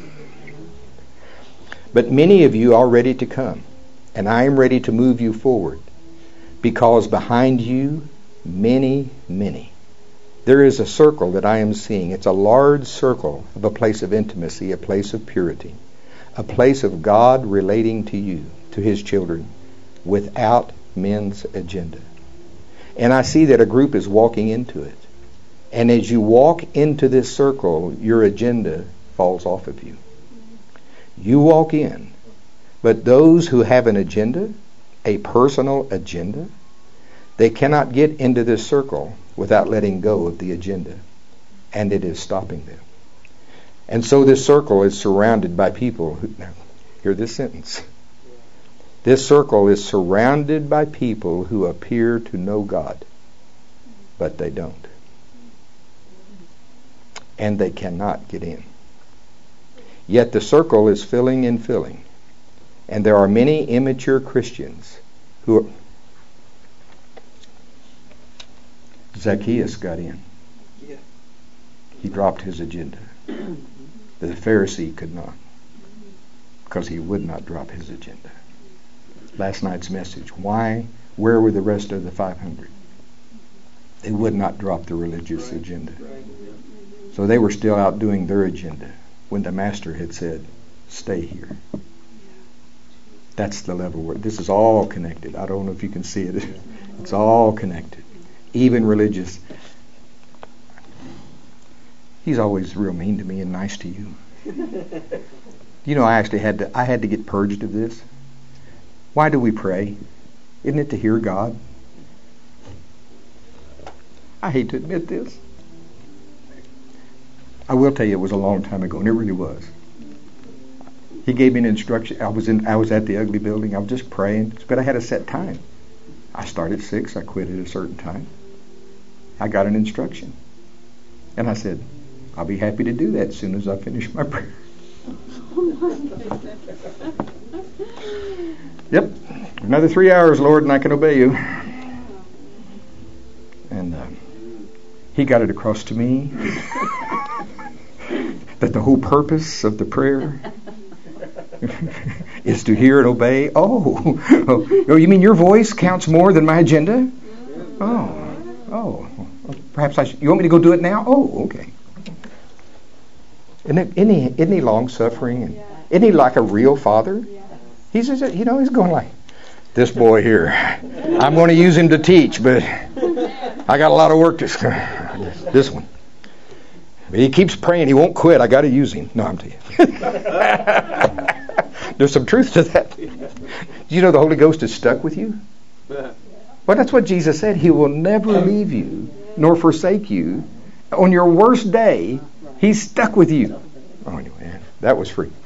But many of you are ready to come, and I am ready to move you forward because behind you, many, many, there is a circle that I am seeing. It's a large circle of a place of intimacy, a place of purity, a place of God relating to you, to His children, without men's agenda. And I see that a group is walking into it. And as you walk into this circle, your agenda falls off of you. You walk in. But those who have an agenda, a personal agenda, they cannot get into this circle without letting go of the agenda. And it is stopping them. And so this circle is surrounded by people who, now, hear this sentence. This circle is surrounded by people who appear to know God, but they don't. And they cannot get in. Yet the circle is filling and filling. And there are many immature Christians who are... Zacchaeus got in. He dropped his agenda. The Pharisee could not, because he would not drop his agenda. Last night's message. Why? Where were the rest of the five hundred? They would not drop the religious agenda. So they were still out doing their agenda when the Master had said, stay here. That's the level where this is all connected. I don't know if you can see it. It's all connected. Even religious. He's always real mean to me and nice to you. You know, I actually had to I had to get purged of this. Why do we pray? Isn't it to hear God? I hate to admit this. I will tell you it was a long time ago, and it really was. He gave me an instruction. I was in I was at the Ugly Building. I was just praying, but I had a set time. I started at six, I quit at a certain time. I got an instruction. And I said, I'll be happy to do that as soon as I finish my prayer. Yep, another three hours, Lord, and I can obey you. And uh, he got it across to me that the whole purpose of the prayer is to hear and obey. Oh, oh, you mean your voice counts more than my agenda? Oh, oh, perhaps I should. You want me to go do it now? Oh, okay. Isn't, it, isn't, he, isn't he long-suffering? And isn't he like a real father? He's, you know, he's going like, this boy here, I'm going to use him to teach, but I got a lot of work to do. This one. But he keeps praying. He won't quit. I got to use him. No, I'm telling you. There's some truth to that. Do you know the Holy Ghost is stuck with you? Well, that's what Jesus said. He will never leave you nor forsake you. On your worst day, He's stuck with you. Oh, anyway, that was free.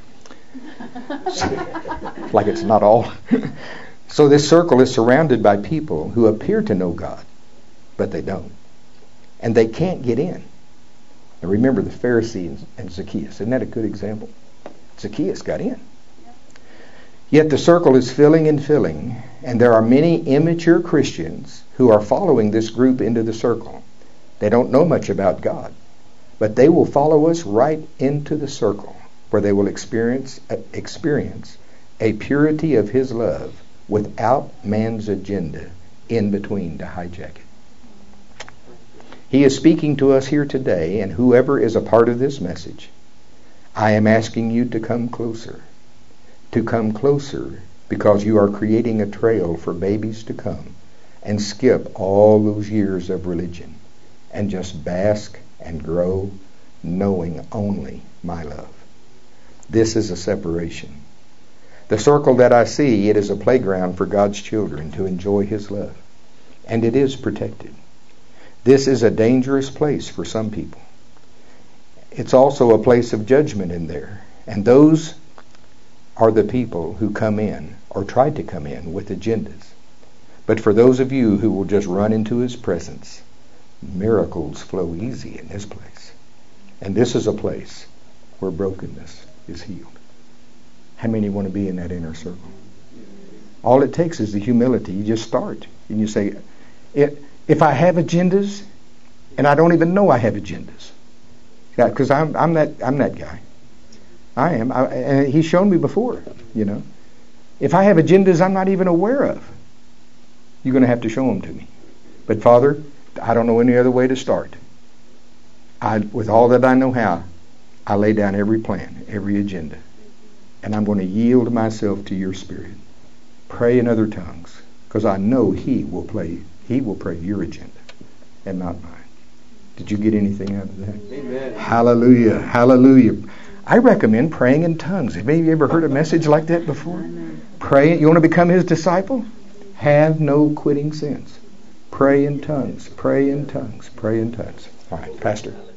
So, like it's not all. So this circle is surrounded by people who appear to know God, but they don't. And they can't get in. Now remember the Pharisee and Zacchaeus. Isn't that a good example? Zacchaeus got in. Yet the circle is filling and filling, and there are many immature Christians who are following this group into the circle. They don't know much about God, but they will follow us right into the circle where they will experience experience a purity of His love without man's agenda in between to hijack it. He is speaking to us here today, and whoever is a part of this message, I am asking you to come closer. To come closer because you are creating a trail for babies to come and skip all those years of religion and just bask and grow knowing only my love. This is a separation. The circle that I see, it is a playground for God's children to enjoy His love. And it is protected. This is a dangerous place for some people. It's also a place of judgment in there. And those are the people who come in or try to come in with agendas. But for those of you who will just run into His presence, miracles flow easy in this place. And this is a place where brokenness is healed. How many want to be in that inner circle? All it takes is the humility. You just start. And you say, if I have agendas, and I don't even know I have agendas, because yeah, I'm, I'm, that, I'm that guy. I am. I, and he's shown me before, you know. If I have agendas I'm not even aware of, you're going to have to show them to me. But Father, I don't know any other way to start. I, with all that I know how, I lay down every plan, every agenda. And I'm going to yield myself to your Spirit. Pray in other tongues, because I know He will play. He will pray your agenda, and not mine. Did you get anything out of that? Amen. Hallelujah! Hallelujah! I recommend praying in tongues. Have you ever heard a message like that before? Pray. You want to become His disciple? Have no quitting sense. Pray in tongues. Pray in tongues. Pray in tongues. All right, Pastor.